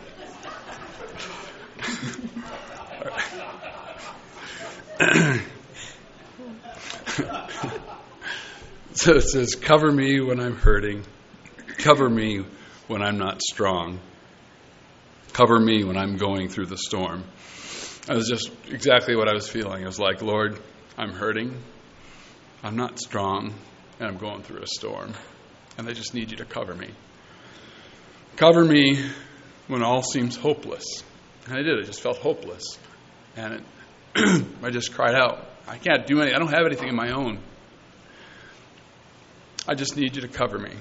Speaker 8: So it says, "Cover me when I'm hurting. Cover me when I'm not strong. Cover me when I'm going through the storm." That was just exactly what I was feeling. I was like, "Lord, I'm hurting. I'm not strong, and I'm going through a storm. And I just need you to cover me. Cover me when all seems hopeless. And I did. I just felt hopeless. And I just cried out, I can't do anything. I don't have anything of my own. I just need you to cover me.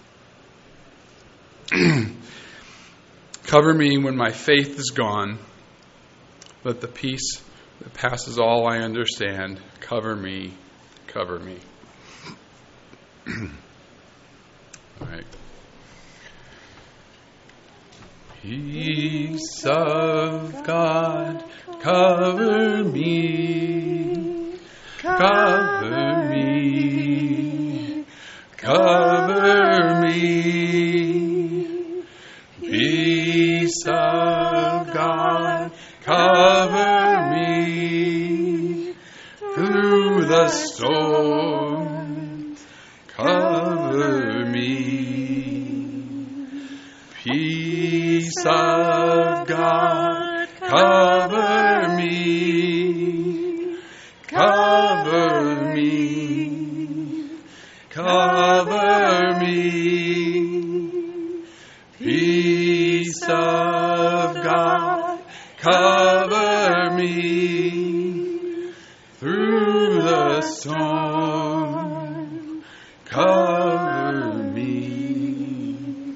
Speaker 8: Cover me when my faith is gone. Let the peace that passes all I understand cover me, cover me. All right. Peace of God, cover me, cover me, cover me. Peace of God, cover me through the storm, cover me. Peace of God, cover me, cover me, cover me. Peace of God, cover me through the storm, cover me.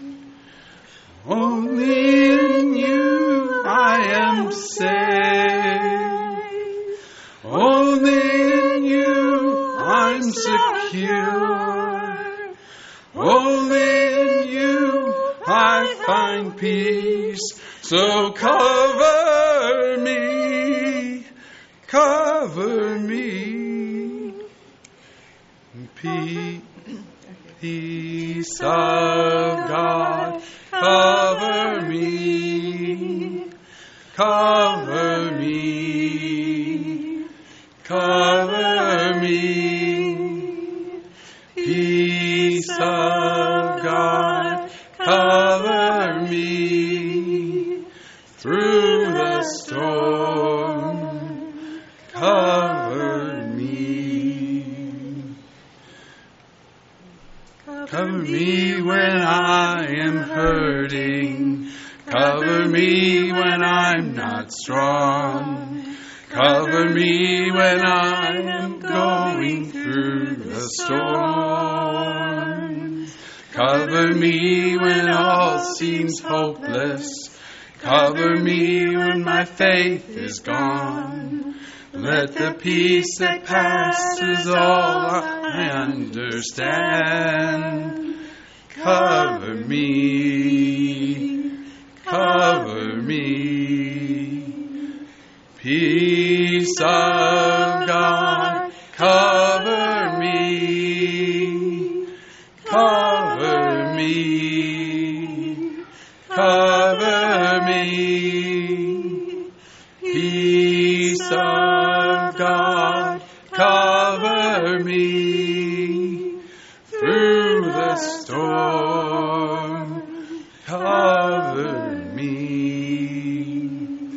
Speaker 8: Only in you I am safe. Only in you I'm secure. Only in you I find peace. So cover me, cover me. Peace of God, cover me, cover me, cover me. Peace of God, cover me through the storm, cover me. Cover me when I am hurting. Cover me when I'm not strong. Cover me when I am going through the storm. Cover me when all seems hopeless. Cover me when my faith is gone. Let the peace that passes all I understand cover me, cover me. Peace of God, cover me, cover me, cover me. Peace of God, cover me through the storm, cover me.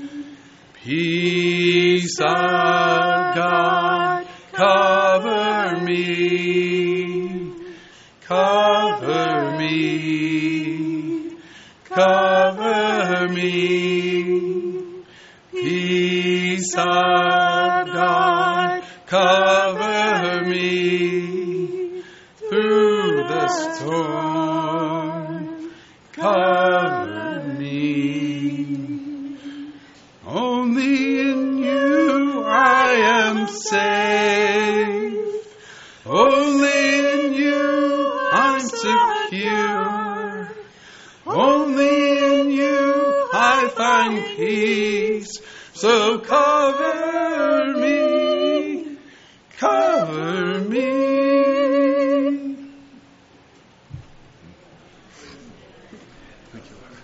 Speaker 8: Peace of God, cover me, cover me, cover me. Peace of God, cover me through the storm, cover me. Only in you I am safe. Only in you I'm secure. Only in you I find peace. So cover me, cover me. Thank you, Lord.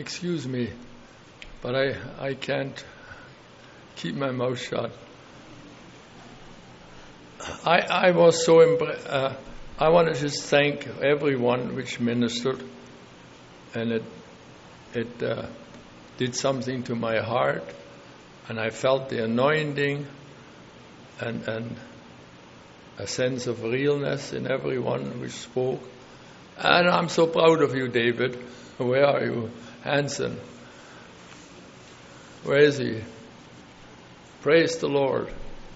Speaker 10: excuse me, but I can't keep my mouth shut. I was so impressed. I want to just thank everyone which ministered, and it did something to my heart, and I felt the anointing and a sense of realness in everyone which spoke. And I'm so proud of you, David. Where are you? Hanson. Where is he? Praise the Lord.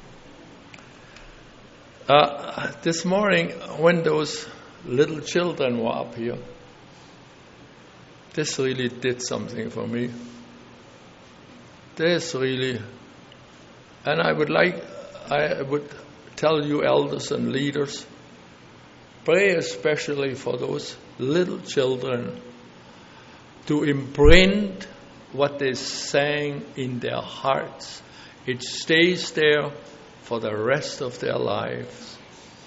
Speaker 10: This morning, when those little children were up here, this really did something for me. This really, and I would tell you elders and leaders, pray especially for those little children to imprint what they sang in their hearts. It stays there for the rest of their lives.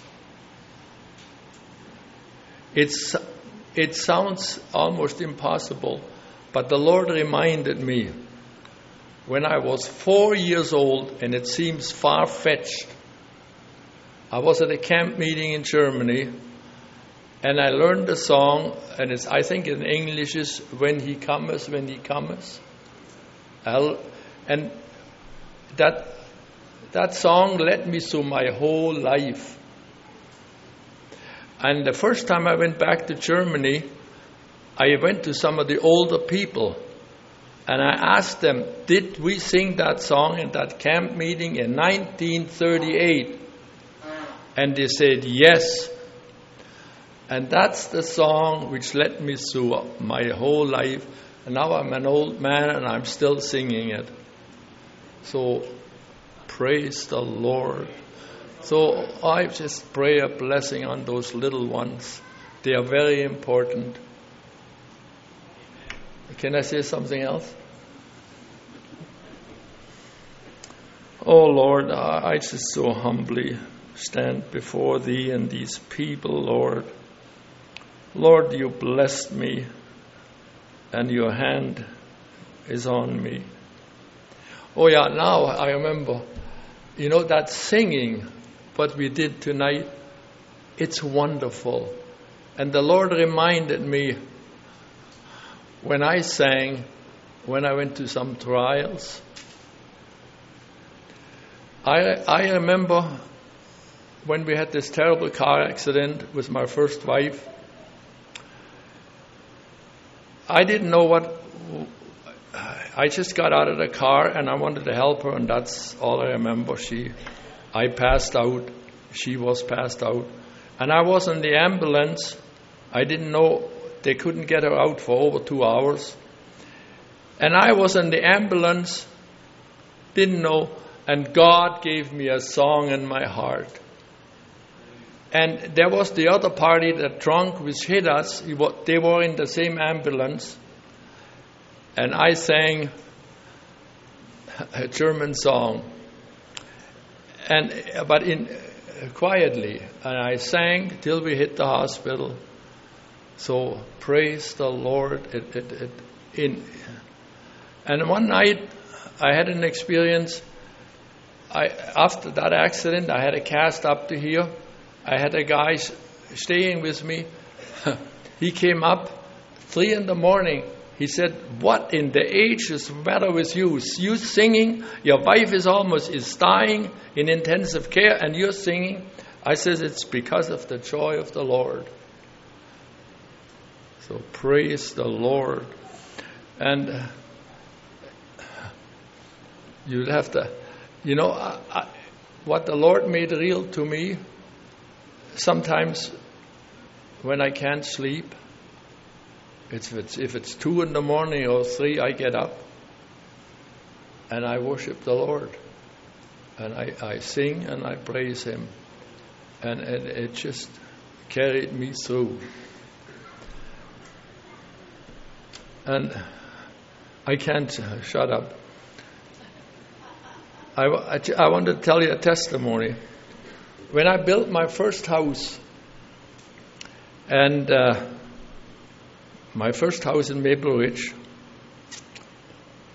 Speaker 10: It sounds almost impossible, but the Lord reminded me when I was 4 years old, and it seems far-fetched. I was at a camp meeting in Germany, and I learned the song, and I think in English is "When He Cometh, When He Cometh." And that song led me through my whole life. And the first time I went back to Germany, I went to some of the older people, and I asked them, did we sing that song in that camp meeting in 1938? And they said, yes. And that's the song which led me through my whole life. And now I'm an old man and I'm still singing it. So, praise the Lord. So, I just pray a blessing on those little ones. They are very important. Can I say something else? Oh Lord, I just so humbly stand before Thee and these people, Lord. Lord, You blessed me, and Your hand is on me. Oh yeah, now I remember, that singing, what we did tonight, it's wonderful. And the Lord reminded me when I sang, when I went to some trials. I remember when we had this terrible car accident with my first wife. I didn't know I just got out of the car and I wanted to help her, and that's all I remember. I passed out, she was passed out, and I was in the ambulance. I didn't know, they couldn't get her out for over 2 hours. And I was in the ambulance, didn't know, and God gave me a song in my heart. And there was the other party, that drunk which hit us. They were in the same ambulance. And I sang a German song. But quietly. And I sang till we hit the hospital. So praise the Lord. And one night I had an experience. After that accident, I had a cast up to here. I had a guy staying with me. He came up 3 a.m. He said, what in the age is the matter with you? You singing, your wife is dying in intensive care, and you're singing. I said, it's because of the joy of the Lord. So praise the Lord. And you'd have to, what the Lord made real to me, sometimes when I can't sleep, if it's 2 a.m. or 3, I get up and I worship the Lord, and I sing and I praise Him, and it just carried me through. And I can't shut up. I want to tell you a testimony. When I built my first house, and my first house in Maple Ridge,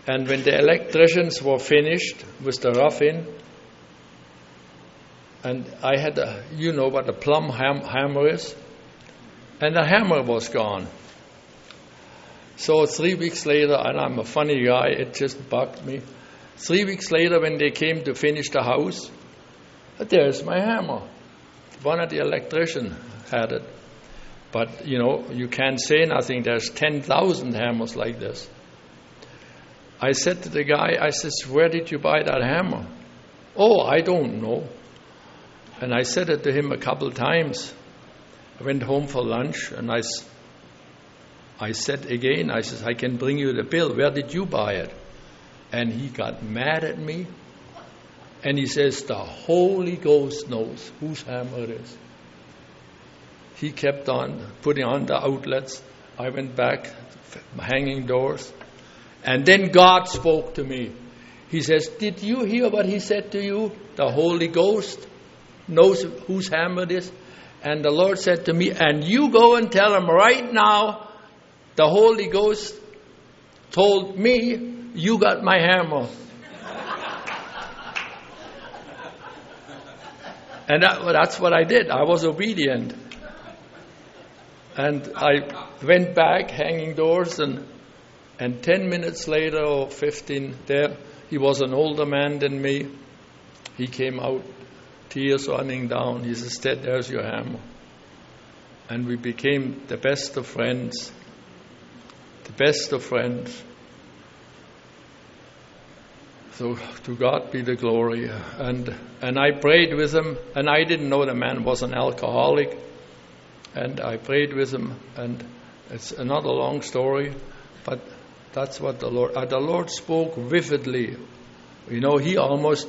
Speaker 10: And when the electricians were finished with the rough-in, and I had you know what a plumb hammer is, and the hammer was gone. So 3 weeks later, and I'm a funny guy, it just bugged me. 3 weeks later, when they came to finish the house, there's my hammer. One of the electricians had it. But, you can't say nothing. There's 10,000 hammers like this. I said to the guy, where did you buy that hammer? Oh, I don't know. And I said it to him a couple times. I went home for lunch, and I said again, I can bring you the bill. Where did you buy it? And he got mad at me. And he says, the Holy Ghost knows whose hammer it is. He kept on putting on the outlets. I went back, hanging doors. And then God spoke to me. He says, did you hear what he said to you? The Holy Ghost knows whose hammer it is. And the Lord said to me, and you go and tell him right now, the Holy Ghost told me, you got my hammer. And that's what I did. I was obedient. And I went back, hanging doors, and 10 minutes later, or 15 there, he was an older man than me. He came out, tears running down. He says, Ted, there's your hammer. And we became the best of friends. The best of friends. So to God be the glory. And I prayed with him, and I didn't know the man was an alcoholic. And I prayed with him, and it's another long story, but that's what the Lord spoke vividly. He almost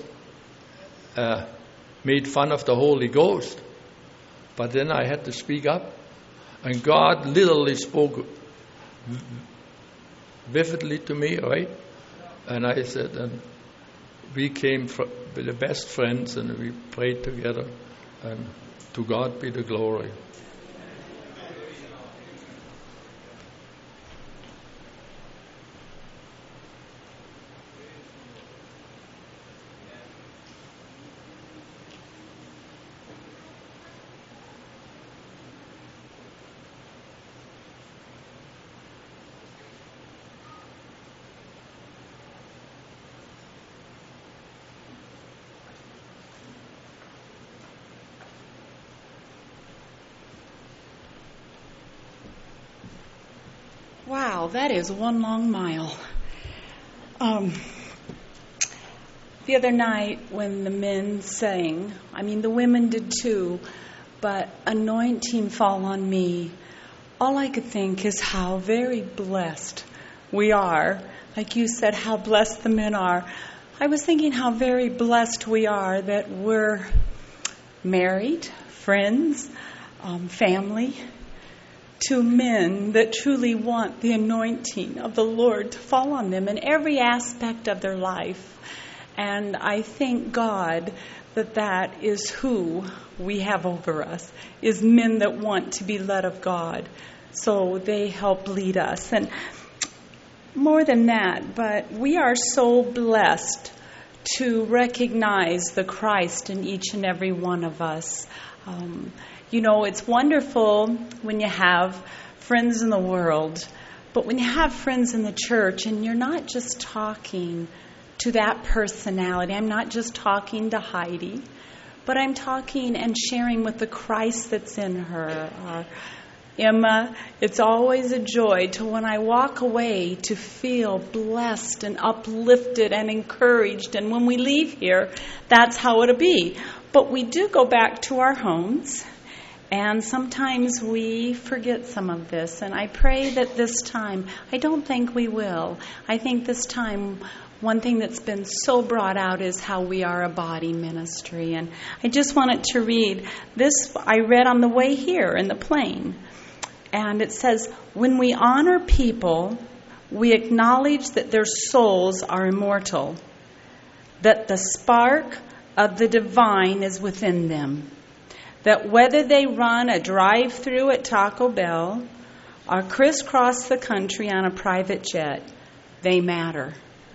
Speaker 10: made fun of the Holy Ghost, but then I had to speak up, and God literally spoke vividly to me, right? And I said, and we came the best friends, and we prayed together, and to God be the glory.
Speaker 11: Wow, that is one long mile. The other night when the men sang, the women did too, but anointing fall on me, all I could think is how very blessed we are. Like you said, how blessed the men are. I was thinking how very blessed we are that we're married, friends, family, to men that truly want the anointing of the Lord to fall on them in every aspect of their life. And I thank God that is who we have over us, is men that want to be led of God. So they help lead us. And more than that, but we are so blessed to recognize the Christ in each and every one of us. It's wonderful when you have friends in the world, but when you have friends in the church and you're not just talking to that personality, I'm not just talking to Heidi, but I'm talking and sharing with the Christ that's in her. Emma, it's always a joy to when I walk away to feel blessed and uplifted and encouraged. And when we leave here, that's how it'll be. But we do go back to our homes. And sometimes we forget some of this. And I pray that this time, I don't think we will. I think this time, one thing that's been so brought out is how we are a body ministry. And I just wanted to read this. I read on the way here in the plane. And it says, when we honor people, we acknowledge that their souls are immortal, that the spark of the divine is within them, that whether they run a drive-through at Taco Bell or crisscross the country on a private jet, they matter.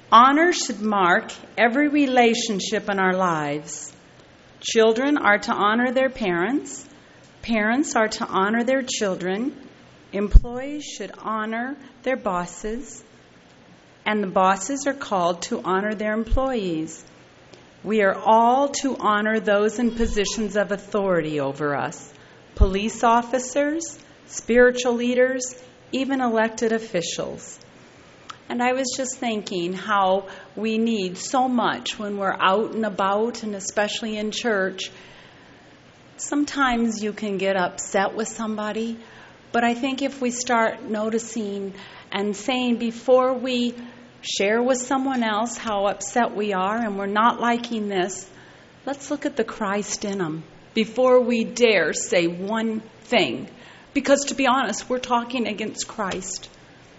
Speaker 11: Honor should mark every relationship in our lives. Children are to honor their parents. Parents are to honor their children. Employees should honor their bosses. And the bosses are called to honor their employees. We are all to honor those in positions of authority over us. Police officers, spiritual leaders, even elected officials. And I was just thinking how we need so much when we're out and about, and especially in church. Sometimes you can get upset with somebody, but I think if we start noticing and saying before we share with someone else how upset we are and we're not liking this, let's look at the Christ in them before we dare say one thing. Because to be honest, we're talking against Christ.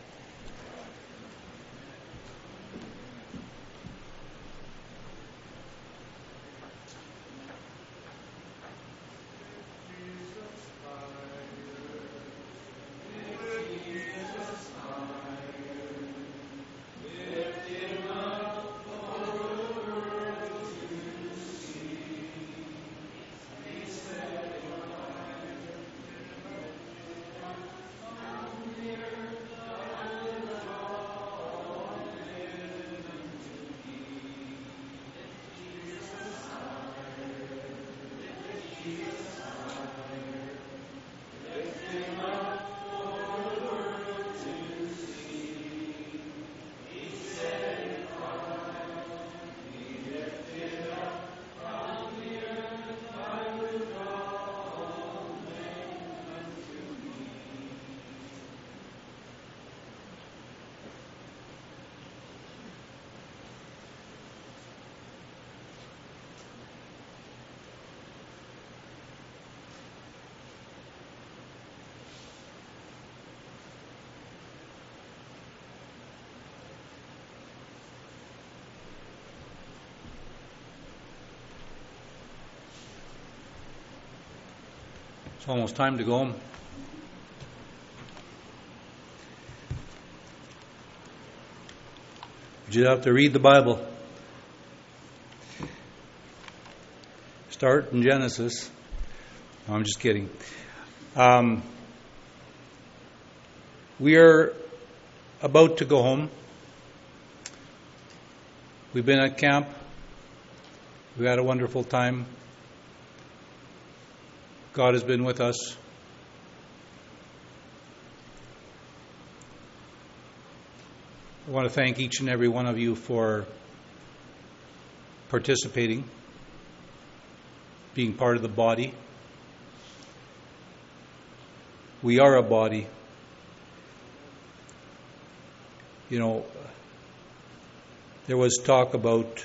Speaker 12: It's almost time to go home. You have to read the Bible. Start in Genesis. No, I'm just kidding. We are about to go home. We've been at camp. We had a wonderful time. God has been with us. I want to thank each and every one of you for participating, being part of the body. We are a body. You know, there was talk about,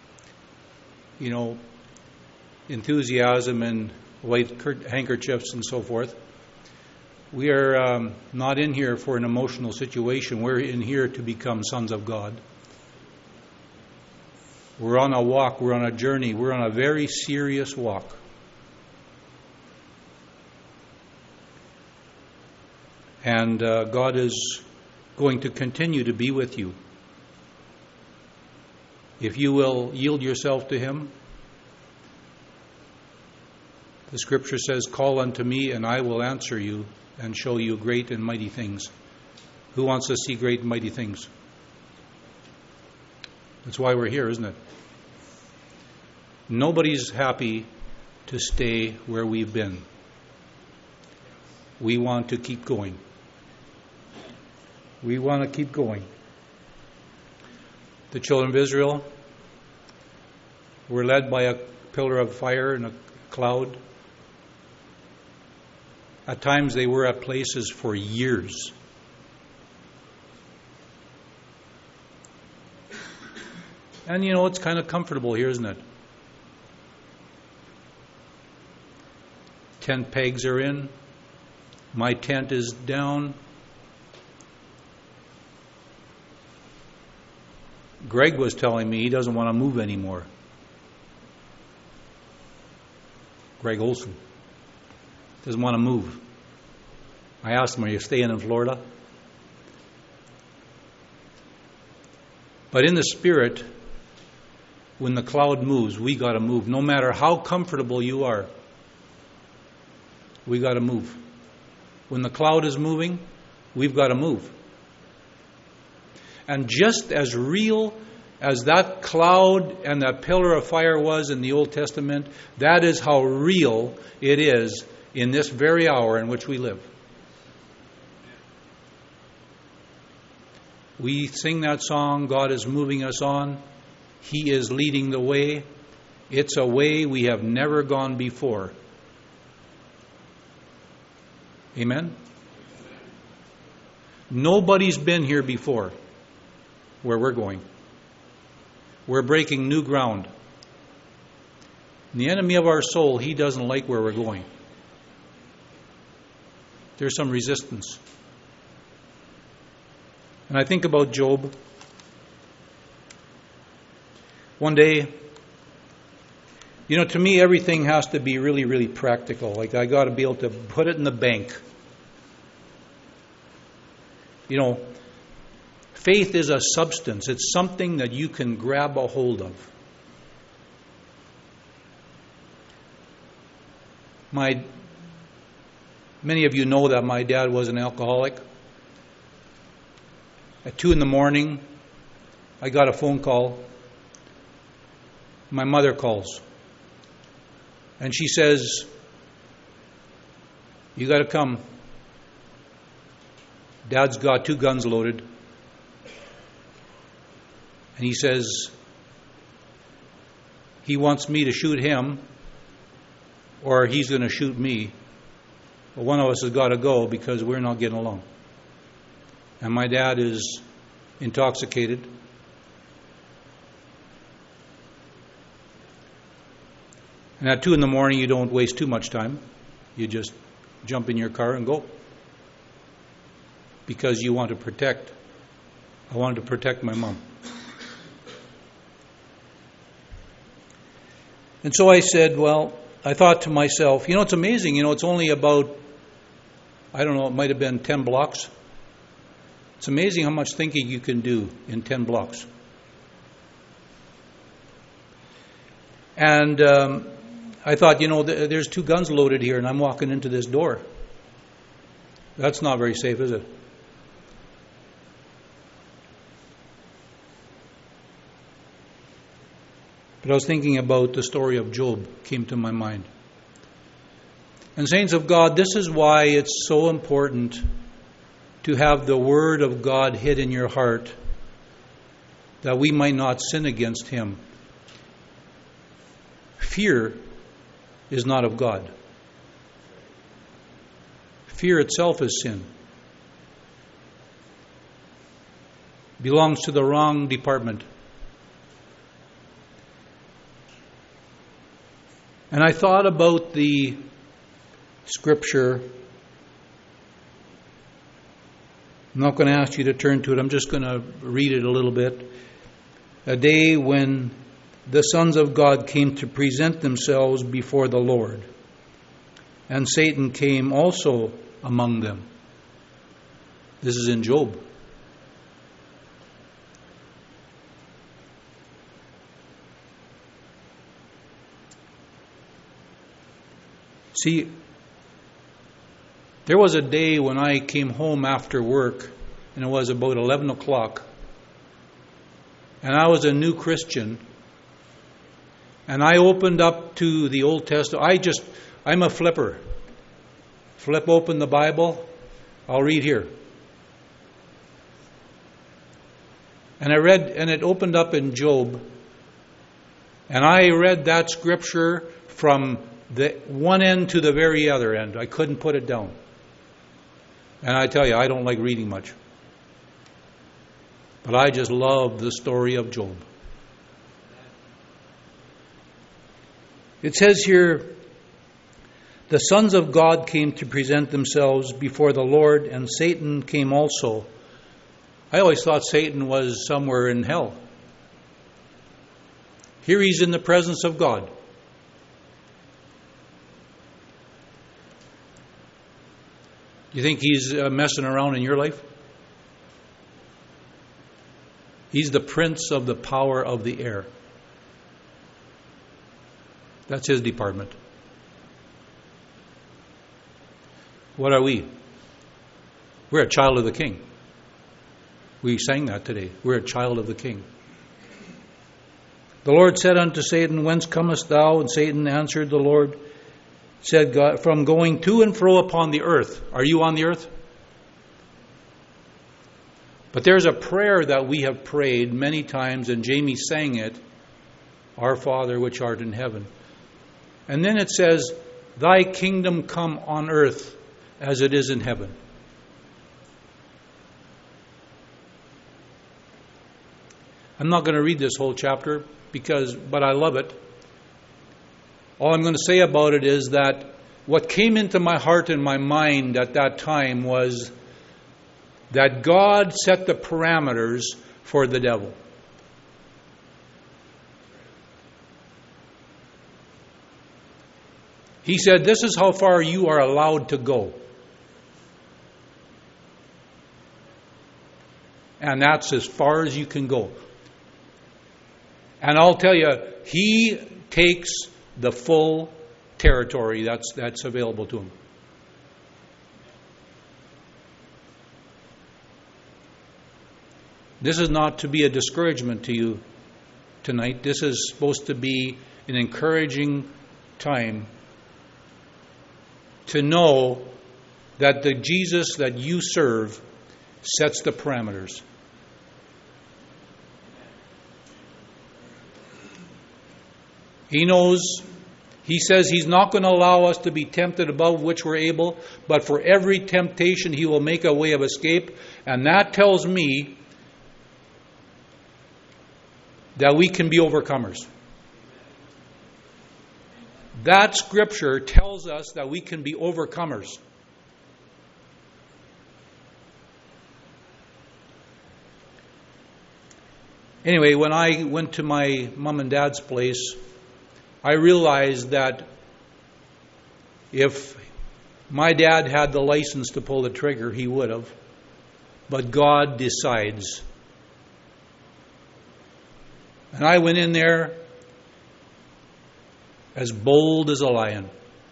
Speaker 12: enthusiasm and white handkerchiefs and so forth. We are not in here for an emotional situation. We're in here to become sons of God. We're on a walk. We're on a journey. We're on a very serious walk. And God is going to continue to be with you. If you will yield yourself to Him. The Scripture says, "Call unto me, and I will answer you, and show you great and mighty things." Who wants to see great and mighty things? That's why we're here, isn't it? Nobody's happy to stay where we've been. We want to keep going. We want to keep going. The children of Israel were led by a pillar of fire and a cloud. At times they were at places for years. And it's kind of comfortable here, isn't it? Tent pegs are in. My tent is down. Greg was telling me he doesn't want to move anymore. Greg Olson doesn't want to move. I asked him, "Are you staying in Florida?" But in the Spirit, when the cloud moves, we got to move. No matter how comfortable you are, we got to move. When the cloud is moving, we've got to move. And just as real as that cloud and that pillar of fire was in the Old Testament, that is how real it is in this very hour in which we live. We sing that song, God is moving us on. He is leading the way. It's a way we have never gone before. Amen? Nobody's been here before where we're going. We're breaking new ground. And the enemy of our soul, he doesn't like where we're going. There's some resistance. And I think about Job. One day, to me, everything has to be really, really practical. Like, I got to be able to put it in the bank. Faith is a substance. It's something that you can grab a hold of. Many of you know that my dad was an alcoholic. At 2 a.m, I got a phone call. My mother calls. And she says, "You got to come. Dad's got 2 guns loaded." And he says, he wants me to shoot him, or he's going to shoot me. But one of us has got to go because we're not getting along. And my dad is intoxicated. And at 2 a.m, you don't waste too much time. You just jump in your car and go. Because you want to protect. I wanted to protect my mom. And so I said, I thought to myself, it's amazing. It's only about, it might have been 10 blocks. It's amazing how much thinking you can do in 10 blocks. And I thought, there's 2 guns loaded here and I'm walking into this door. That's not very safe, is it? But I was thinking about the story of Job, came to my mind. And saints of God, this is why it's so important to have the Word of God hid in your heart, that we might not sin against Him. Fear is not of God. Fear itself is sin. Belongs to the wrong department. And I thought about the scripture. I'm not going to ask you to turn to it. I'm just going to read it a little bit. A day when the sons of God came to present themselves before the Lord, and Satan came also among them. This is in Job. See, there was a day when I came home after work, and it was about 11 o'clock, and I was a new Christian, and I opened up to the Old Testament. I'm a flipper. Flip open the Bible, I'll read here. And I read, and it opened up in Job, and I read that scripture from the one end to the very other end. I couldn't put it down. And I tell you, I don't like reading much. But I just love the story of Job. It says here, the sons of God came to present themselves before the Lord, and Satan came also. I always thought Satan was somewhere in hell. Here he's in the presence of God. You think he's messing around in your life? He's the prince of the power of the air. That's his department. What are we? We're a child of the King. We sang that today. We're a child of the King. The Lord said unto Satan, Whence comest thou? And Satan answered the Lord, said God, From going to and fro upon the earth. Are you on the earth? But there's a prayer that we have prayed many times, and Jamie sang it, Our Father which art in heaven. And then it says, Thy kingdom come on earth as it is in heaven. I'm not going to read this whole chapter, but I love it. All I'm going to say about it is that what came into my heart and my mind at that time was that God set the parameters for the devil. He said, this is how far you are allowed to go. And that's as far as you can go. And I'll tell you, he takes the full territory that's available to him. This is not to be a discouragement to you tonight. This is supposed to be an encouraging time to know that the Jesus that you serve sets the parameters. He knows, he says he's not going to allow us to be tempted above which we're able, but for every temptation he will make a way of escape. And that tells me that we can be overcomers. That scripture tells us that we can be overcomers. Anyway, when I went to my mom and dad's place, I realized that if my dad had the license to pull the trigger, he would have. But God decides. And I went in there as bold as a lion.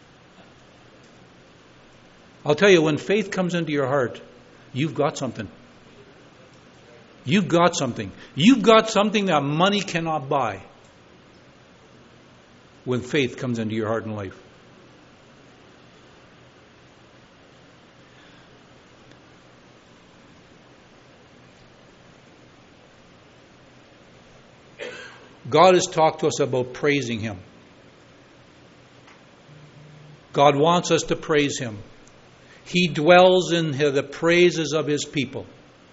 Speaker 12: I'll tell you, when faith comes into your heart, you've got something. You've got something. You've got something that money cannot buy when faith comes into your heart and life. God has talked to us about praising Him. God wants us to praise Him. He dwells in the praises of His people.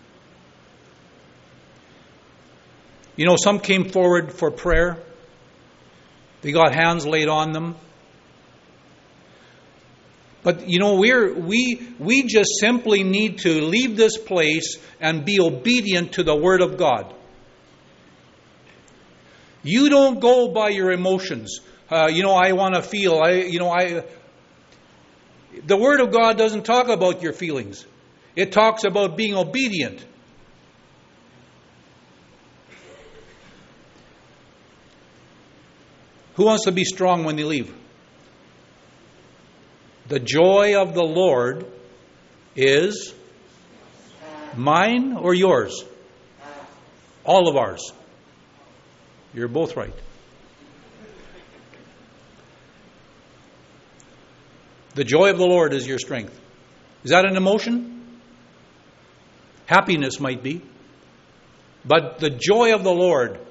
Speaker 12: You know, some came forward for prayer. They got hands laid on them. But, you know, we just simply need to leave this place and be obedient to the Word of God. You don't go by your emotions. I want to feel. The Word of God doesn't talk about your feelings. It talks about being obedient. Who wants to be strong when they leave? The joy of the Lord is mine or yours? All of ours. You're both right. The joy of the Lord is your strength. Is that an emotion? Happiness might be. But the joy of the Lord.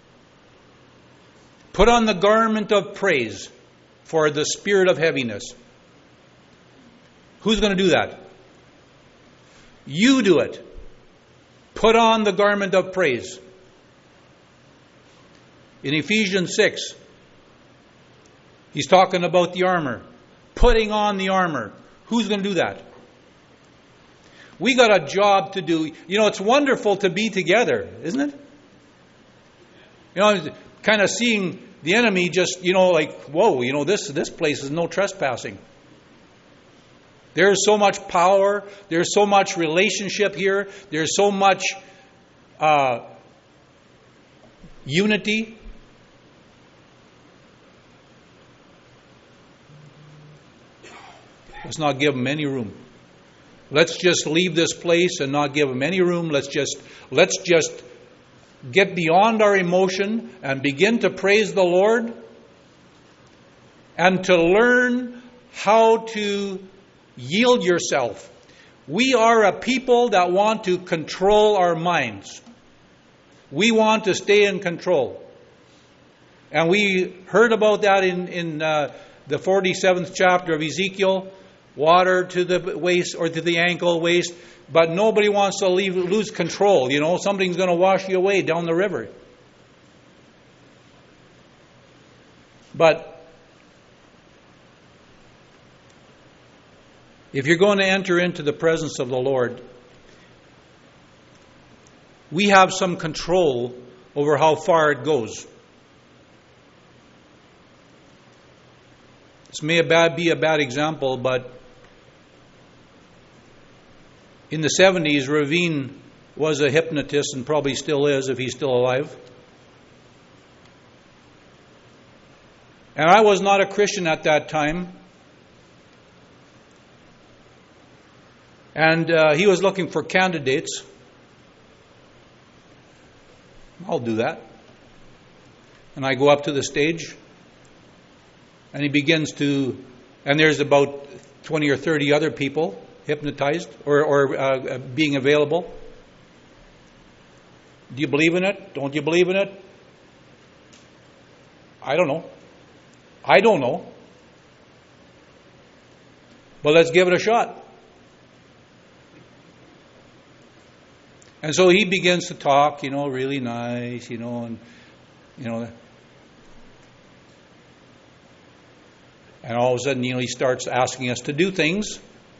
Speaker 12: Put on the garment of praise for the spirit of heaviness. Who's going to do that? You do it. Put on the garment of praise. In Ephesians 6, he's talking about the armor. Putting on the armor. Who's going to do that? We got a job to do. You know, it's wonderful to be together, isn't it? You know, kind of seeing the enemy just, like, whoa, this place is no trespassing. There's so much power. There's so much relationship here. There's so much unity. Let's not give them any room. Let's just leave this place and not give them any room. Let's just get beyond our emotion and begin to praise the Lord and to learn how to yield yourself. We are a people that want to control our minds. We want to stay in control. And we heard about that in the 47th chapter of Ezekiel. Water to the waist or to the ankle, waist. But nobody wants to lose control. You know, something's going to wash you away down the river. But if you're going to enter into the presence of the Lord, we have some control over how far it goes. This may be a bad example, but in the 70s, Ravine was a hypnotist and probably still is if he's still alive. And I was not a Christian at that time. And he was looking for candidates. I'll do that. And I go up to the stage. And he begins to, and there's about 20 or 30 other people hypnotized or being available. Do you believe in it? Don't you believe in it? I don't know. I don't know. But let's give it a shot. And so he begins to talk, really nice, and, and all of a sudden, he starts asking us to do things.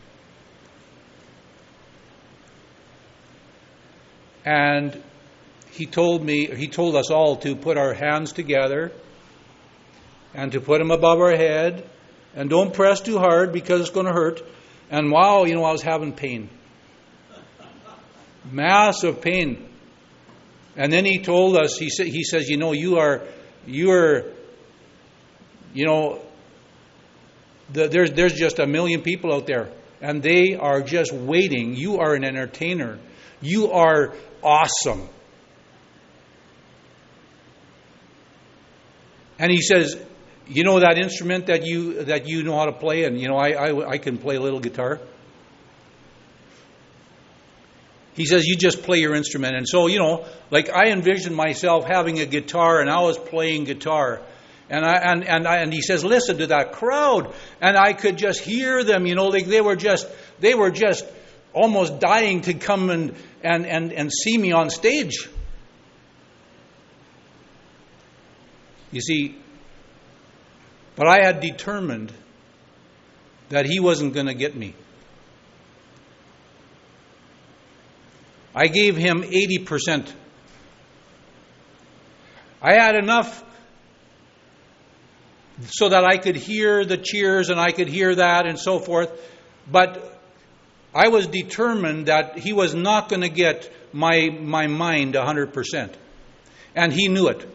Speaker 12: And he told us all to put our hands together and to put them above our head and don't press too hard because it's going to hurt. And wow, I was having pain. Massive pain. And then he told us, he says, there's just a million people out there and they are just waiting. You are an entertainer. You are awesome. And he says, that instrument that you know how to play, and I can play a little guitar. He says, you just play your instrument. And so, I envisioned myself having a guitar and I was playing guitar. And he says, listen to that crowd. And I could just hear them, they were just almost dying to come and see me on stage. You see, but I had determined that he wasn't going to get me. I gave him 80%. I had enough so that I could hear the cheers and I could hear that and so forth. But I was determined that he was not going to get my mind 100%. And he knew it.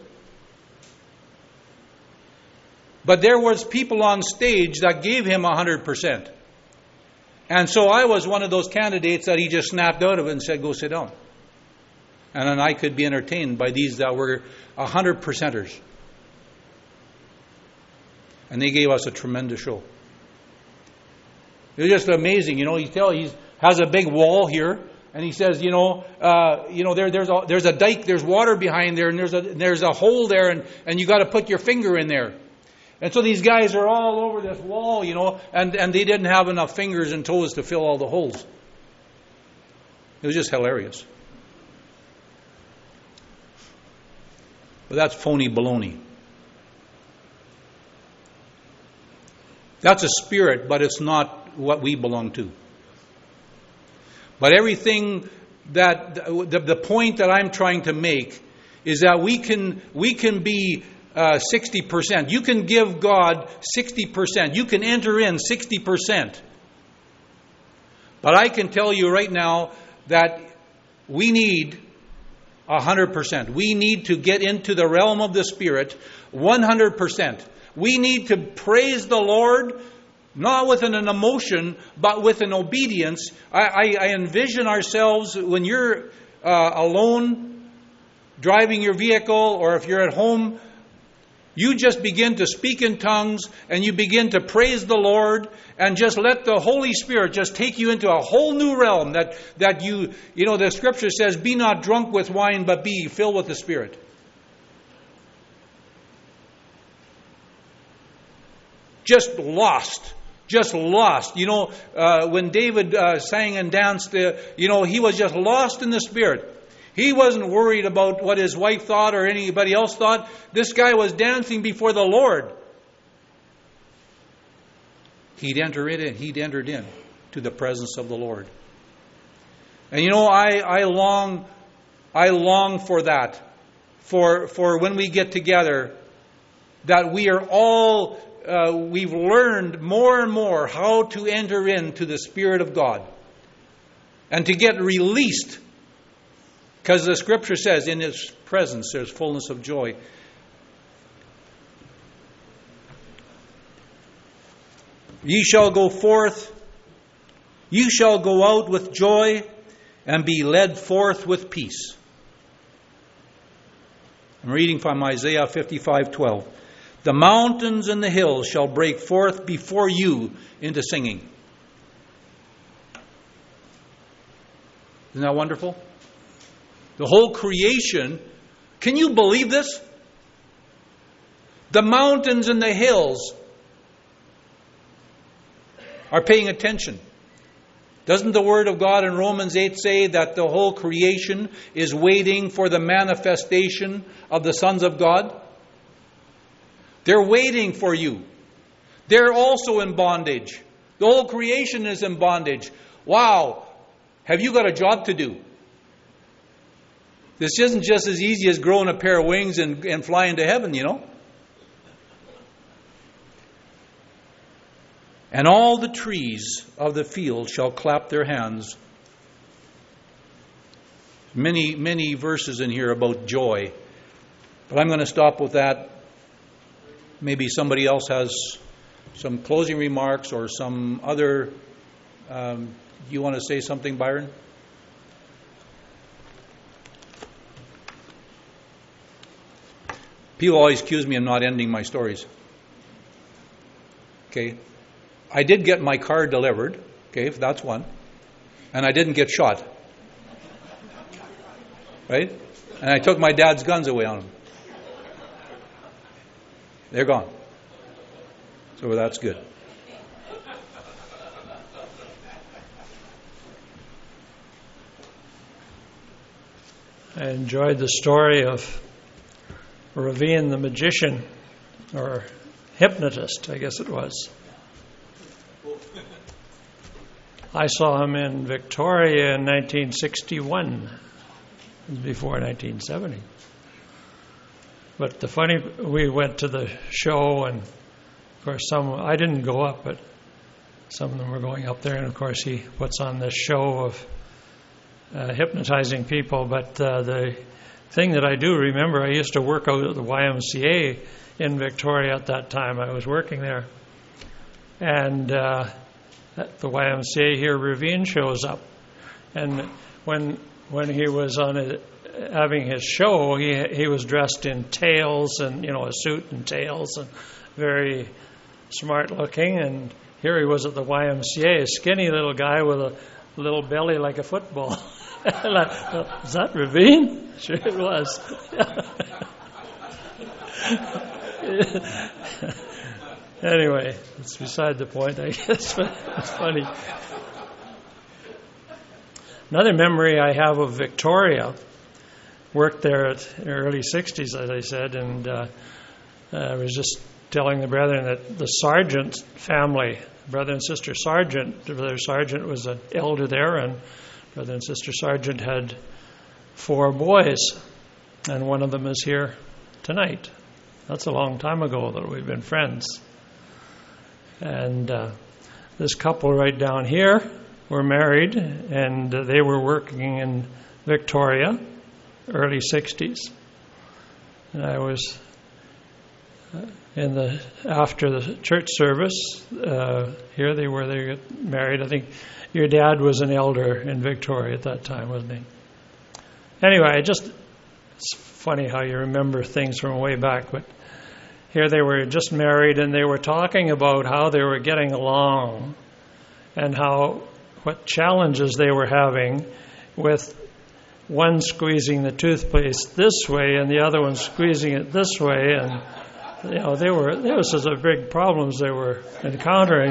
Speaker 12: But there was people on stage that gave him 100%. And so I was one of those candidates that he just snapped out of it and said, go sit down. And then I could be entertained by these that were 100%ers. And they gave us a tremendous show. It was just amazing. He has a big wall here. And he says, there's a dike, there's water behind there, and there's a hole there, and you got to put your finger in there. And so these guys are all over this wall, and they didn't have enough fingers and toes to fill all the holes. It was just hilarious. But that's phony baloney. That's a spirit, but it's not what we belong to. But everything that the point that I'm trying to make is that we can be 60%. You can give God 60%. You can enter in 60%. But I can tell you right now that we need 100%. We need to get into the realm of the Spirit 100%. We need to praise the Lord, not with an emotion, but with an obedience. I envision ourselves when you're alone, driving your vehicle, or if you're at home, you just begin to speak in tongues and you begin to praise the Lord and just let the Holy Spirit just take you into a whole new realm that you know, the scripture says, be not drunk with wine, but be filled with the Spirit. Just lost. You know, when David sang and danced, he was just lost in the Spirit. He wasn't worried about what his wife thought or anybody else thought. This guy was dancing before the Lord. He'd entered in to the presence of the Lord. And you know, I long for that. For when we get together, that we are all we've learned more and more how to enter into the Spirit of God and to get released. Because the scripture says, in His presence there's fullness of joy. Ye shall go forth, you shall go out with joy, and be led forth with peace. I'm reading from Isaiah 55:12. The mountains and the hills shall break forth before you into singing. Isn't that wonderful? The whole creation, can you believe this? The mountains and the hills are paying attention. Doesn't the Word of God in Romans 8 say that the whole creation is waiting for the manifestation of the sons of God? They're waiting for you. They're also in bondage. The whole creation is in bondage. Wow! Have you got a job to do? This isn't just as easy as growing a pair of wings and flying to heaven, you know. And all the trees of the field shall clap their hands. Many, many verses in here about joy. But I'm going to stop with that. Maybe somebody else has some closing remarks or some other... you want to say something, Byron? People always accuse me of not ending my stories. Okay. I did get my car delivered. Okay, that's one. And I didn't get shot. Right? And I took my dad's guns away on him. They're gone. So that's good.
Speaker 13: I enjoyed the story of Ravine the magician, or hypnotist, I guess it was. I saw him in Victoria in 1961, before 1970. But we went to the show, and of course I didn't go up, but some of them were going up there, and of course he puts on this show of hypnotizing people. But the thing that I do remember, I used to work out at the YMCA in Victoria at that time. I was working there. And at the YMCA here, Ravine shows up. And when he was having his show, he was dressed in tails and, a suit and tails, and very smart looking. And here he was at the YMCA, a skinny little guy with a little belly like a football. Is that Ravine? Sure it was. Anyway, it's beside the point, I guess. It's funny. Another memory I have of Victoria, worked there in the early 60s, as I said, and I was just telling the brethren that the Sargent family, brother and sister Sargent, Brother Sargent was an elder there, and Brother and Sister Sargent had 4 boys, and one of them is here tonight. That's a long time ago that we've been friends. And this couple right down here were married, and they were working in Victoria. early 60s. And I was after the church service here. They got married. I think your dad was an elder in Victoria at that time, wasn't he? Anyway, it's funny how you remember things from way back. But here they were just married, and they were talking about how they were getting along and what challenges they were having with one squeezing the toothpaste this way and the other one squeezing it this way, and there was such a big problems they were encountering.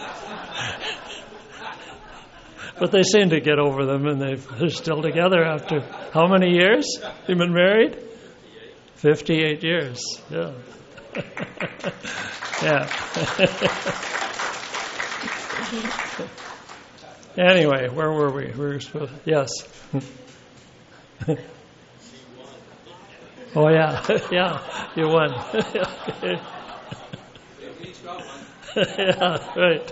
Speaker 13: But they seem to get over them, and they're still together after how many years? They've been married? 58 years. Yeah. Yeah. Anyway, where were we? We were supposed. Yes. Oh yeah, yeah. You won. Yeah, right.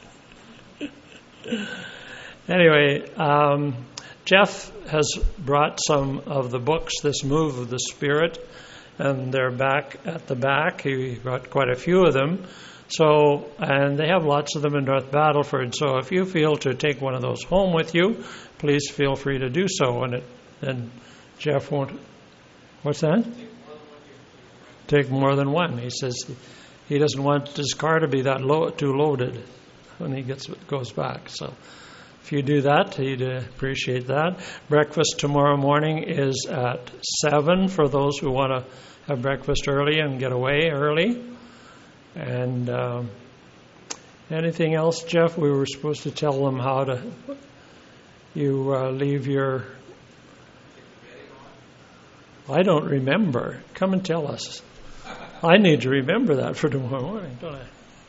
Speaker 13: Anyway, Jeff has brought some of the books, This Move of the Spirit, and they're back at the back. He brought quite a few of them. So, and they have lots of them in North Battleford. So if you feel to take one of those home with you, please feel free to do so. And Jeff won't. What's that? Take more than one. He says he doesn't want his car to be too loaded when he goes back. So if you do that, he'd appreciate that. Breakfast tomorrow morning is at 7 for those who want to have breakfast early and get away early. And anything else, Jeff? We were supposed to tell them how to leave your... I don't remember. Come and tell us. I need to remember that for tomorrow morning, don't I?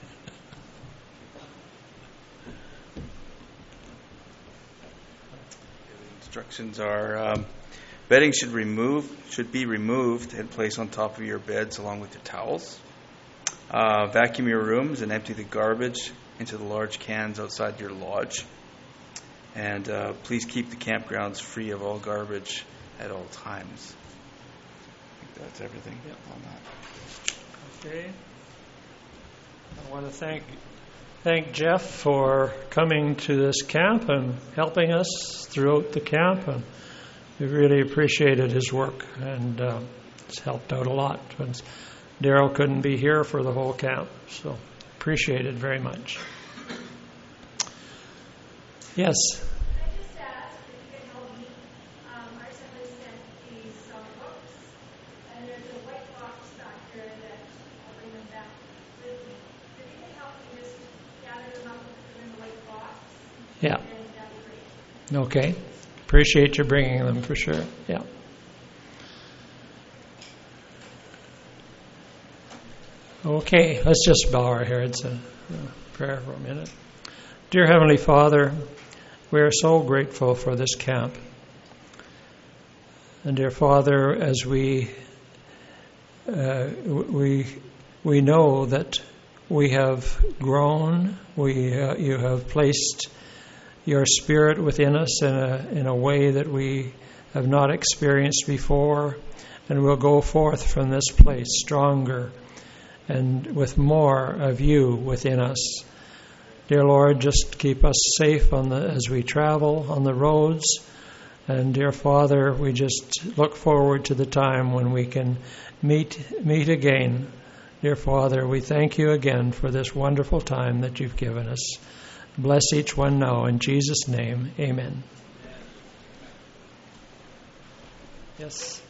Speaker 14: Instructions are bedding should be removed and placed on top of your beds along with your towels. Vacuum your rooms and empty the garbage into the large cans outside your lodge. And please keep the campgrounds free of all garbage at all times. I think that's everything on that.
Speaker 13: Okay. I want to thank Jeff for coming to this camp and helping us throughout the camp. And we really appreciated his work, and it's helped out a lot. Daryl couldn't be here for the whole camp, so appreciate it very much. Yes?
Speaker 6: Can I just ask if you can help me? Our assembly sent these books, and there's a white box back here that I'll bring them back with me. If you can help me just gather them up and put them in the white box,
Speaker 13: Yeah.
Speaker 6: then that'd be great.
Speaker 13: Okay. Appreciate you bringing them for sure. Yeah. Okay, let's just bow our heads and prayer for a minute. Dear Heavenly Father, we are so grateful for this camp. And dear Father, as we know that we have grown, you have placed your Spirit within us in a way that we have not experienced before, and we'll go forth from this place stronger and with more of you within us. Dear Lord, just keep us safe as we travel on the roads. And dear Father, we just look forward to the time when we can meet again. Dear Father, we thank you again for this wonderful time that you've given us. Bless each one now. In Jesus' name, amen. Yes.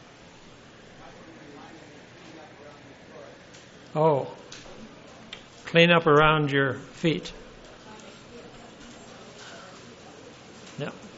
Speaker 13: Oh, clean up around your feet. Yeah.